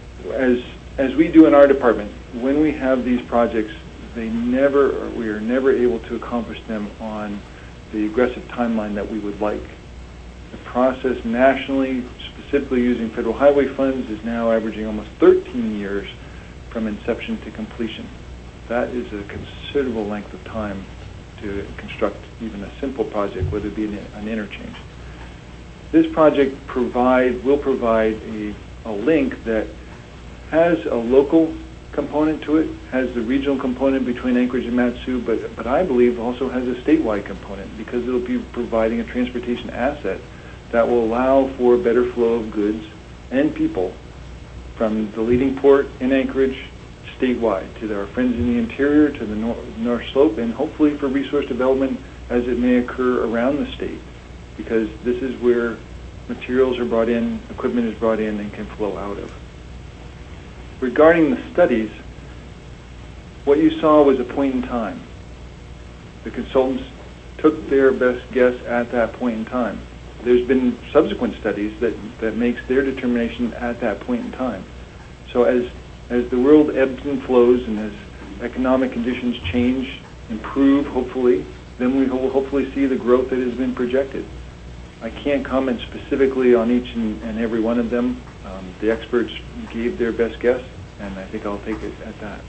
as we do in our department, when we have these projects, we are never able to accomplish them on the aggressive timeline that we would like. The process nationally, specifically using federal highway funds, is now averaging almost 13 years from inception to completion. That is a considerable length of time to construct even a simple project, whether it be an interchange. This project will provide a link that has a local component to it, has the regional component between Anchorage and Mat-Su, but I believe also has a statewide component because it'll be providing a transportation asset that will allow for a better flow of goods and people from the leading port in Anchorage statewide to our friends in the interior, to the North Slope, and hopefully for resource development as it may occur around the state, because this is where materials are brought in, equipment is brought in, and can flow out of. Regarding the studies, what you saw was a point in time. The consultants took their best guess at that point in time. There's been subsequent studies that makes their determination at that point in time. So as the world ebbs and flows and as economic conditions change, improve, hopefully, then we will hopefully see the growth that has been projected. I can't comment specifically on each and every one of them. The experts gave their best guess, and I think I'll take it at that.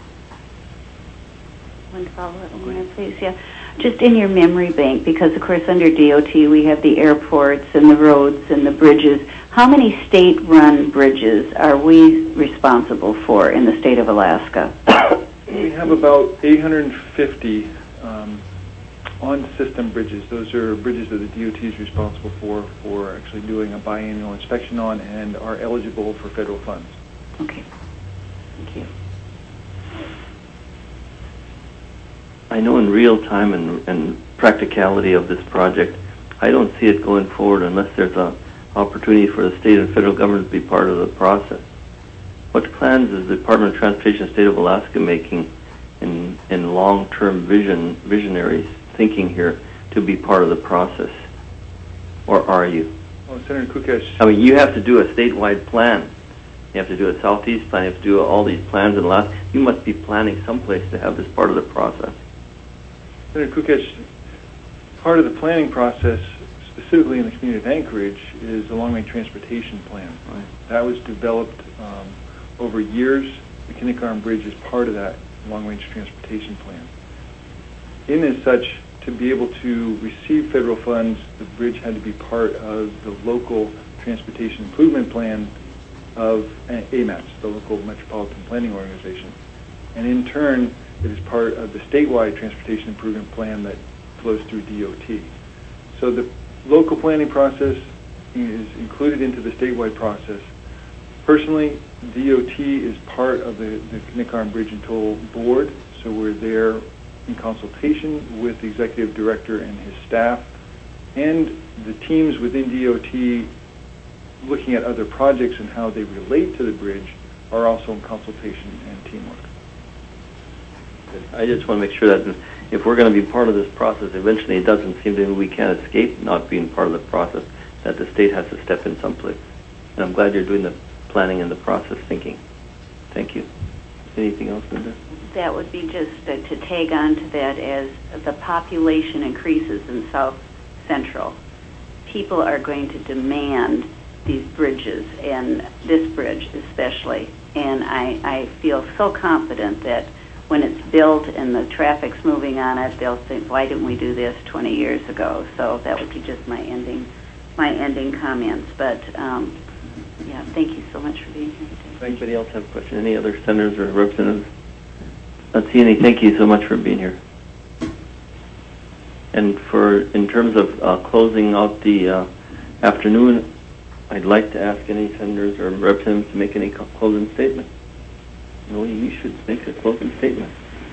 One follow-up, please. Yeah, just in your memory bank, because of course under DOT we have the airports and the roads and the bridges. How many state-run bridges are we responsible for in the state of Alaska? We have about 850 on-system bridges. Those are bridges that the DOT is responsible for actually doing a biannual inspection on and are eligible for federal funds. Okay. Thank you. I know in real time and practicality of this project, I don't see it going forward unless there's an opportunity for the state and federal government to be part of the process. What plans is the Department of Transportation State of Alaska making in long-term visionary thinking here to be part of the process? Or are you? Well, Senator Kukesh. I mean, you have to do a statewide plan. You have to do a southeast plan. You have to do all these plans in Alaska. You must be planning someplace to have this part of the process. Senator Kukesh, part of the planning process, specifically in the community of Anchorage, is the long-range transportation plan. Right. That was developed over years. The Kinnick Bridge is part of that long-range transportation plan. In as such, to be able to receive federal funds, the bridge had to be part of the local transportation improvement plan of AMATS, the local metropolitan planning organization. And in turn, it is part of the statewide transportation improvement plan that flows through DOT. So the local planning process is included into the statewide process. Personally, DOT is part of the Kinnick Bridge and Toll Board, so we're there in consultation with the executive director and his staff, and the teams within DOT looking at other projects and how they relate to the bridge are also in consultation and teamwork. I just want to make sure that if we're going to be part of this process, eventually it doesn't seem to me we can't escape not being part of the process, that the state has to step in someplace. And I'm glad you're doing the planning and the process thinking. Thank you. Anything else, Linda? That would be just to tag on to that, as the population increases in South Central, people are going to demand these bridges, and this bridge especially. And I feel so confident that when it's built and the traffic's moving on it, they'll think, why didn't we do this 20 years ago? So that would be just my ending comments. But yeah, thank you so much for being here today. Anybody else have a question? Any other senators or representatives? Not see any. Thank you so much for being here. And in terms of closing out the afternoon, I'd like to ask any senators or representatives to make any closing statement. No, you should make a closing statement.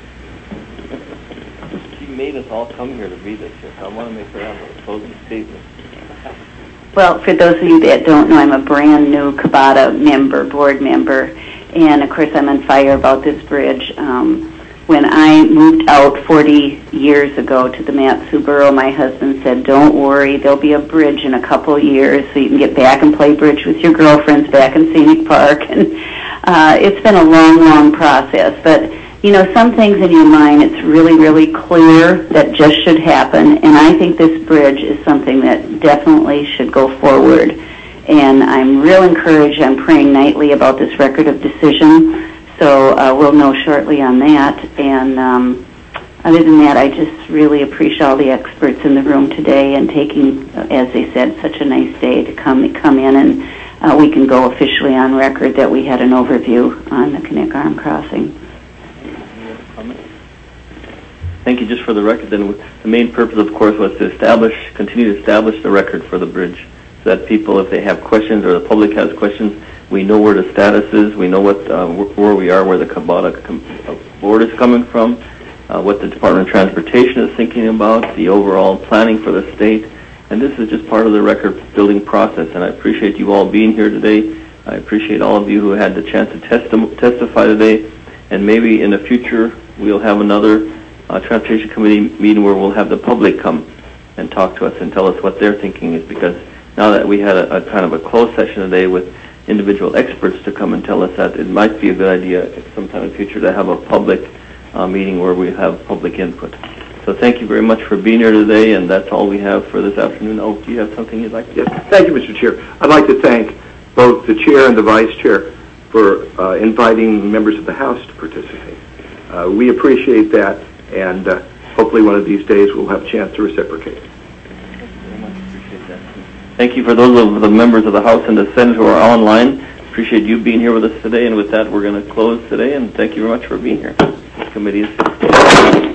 She made us all come here to read this here, so I want to make her have a closing statement. Well, for those of you that don't know, I'm a brand new Kabata board member, and of course I'm on fire about this bridge. When I moved out 40 years ago to the Mat-Su Borough, my husband said, don't worry, there'll be a bridge in a couple years so you can get back and play bridge with your girlfriends back in Scenic Park. And it's been a long, long process. But, you know, some things in your mind, it's really, really clear that just should happen. And I think this bridge is something that definitely should go forward. And I'm real encouraged. I'm praying nightly about this record of decision. So we'll know shortly on that. And other than that, I just really appreciate all the experts in the room today and taking, as they said, such a nice day to come in, and we can go officially on record that we had an overview on the Kinnick Arm Crossing. Thank you. Just for the record, then, the main purpose, of course, was to continue to establish the record for the bridge, so that people, if they have questions or the public has questions, we know where the status is, we know where we are, where the Kabata board is coming from, what the Department of Transportation is thinking about, the overall planning for the state. And this is just part of the record-building process, and I appreciate you all being here today. I appreciate all of you who had the chance to testify today, and maybe in the future we'll have another Transportation Committee meeting where we'll have the public come and talk to us and tell us what their thinking is, because now that we had a kind of a closed session today with individual experts to come and tell us that, it might be a good idea sometime in the future to have a public meeting where we have public input. So thank you very much for being here today, and that's all we have for this afternoon. Oh, do you have something you'd like to say? Yes, thank you, Mr. Chair. I'd like to thank both the Chair and the Vice Chair for inviting members of the House to participate. We appreciate that, and hopefully one of these days we'll have a chance to reciprocate. Thank you for those of the members of the House and the Senate who are online. Appreciate you being here with us today, and with that, we're going to close today, and thank you very much for being here. This committee is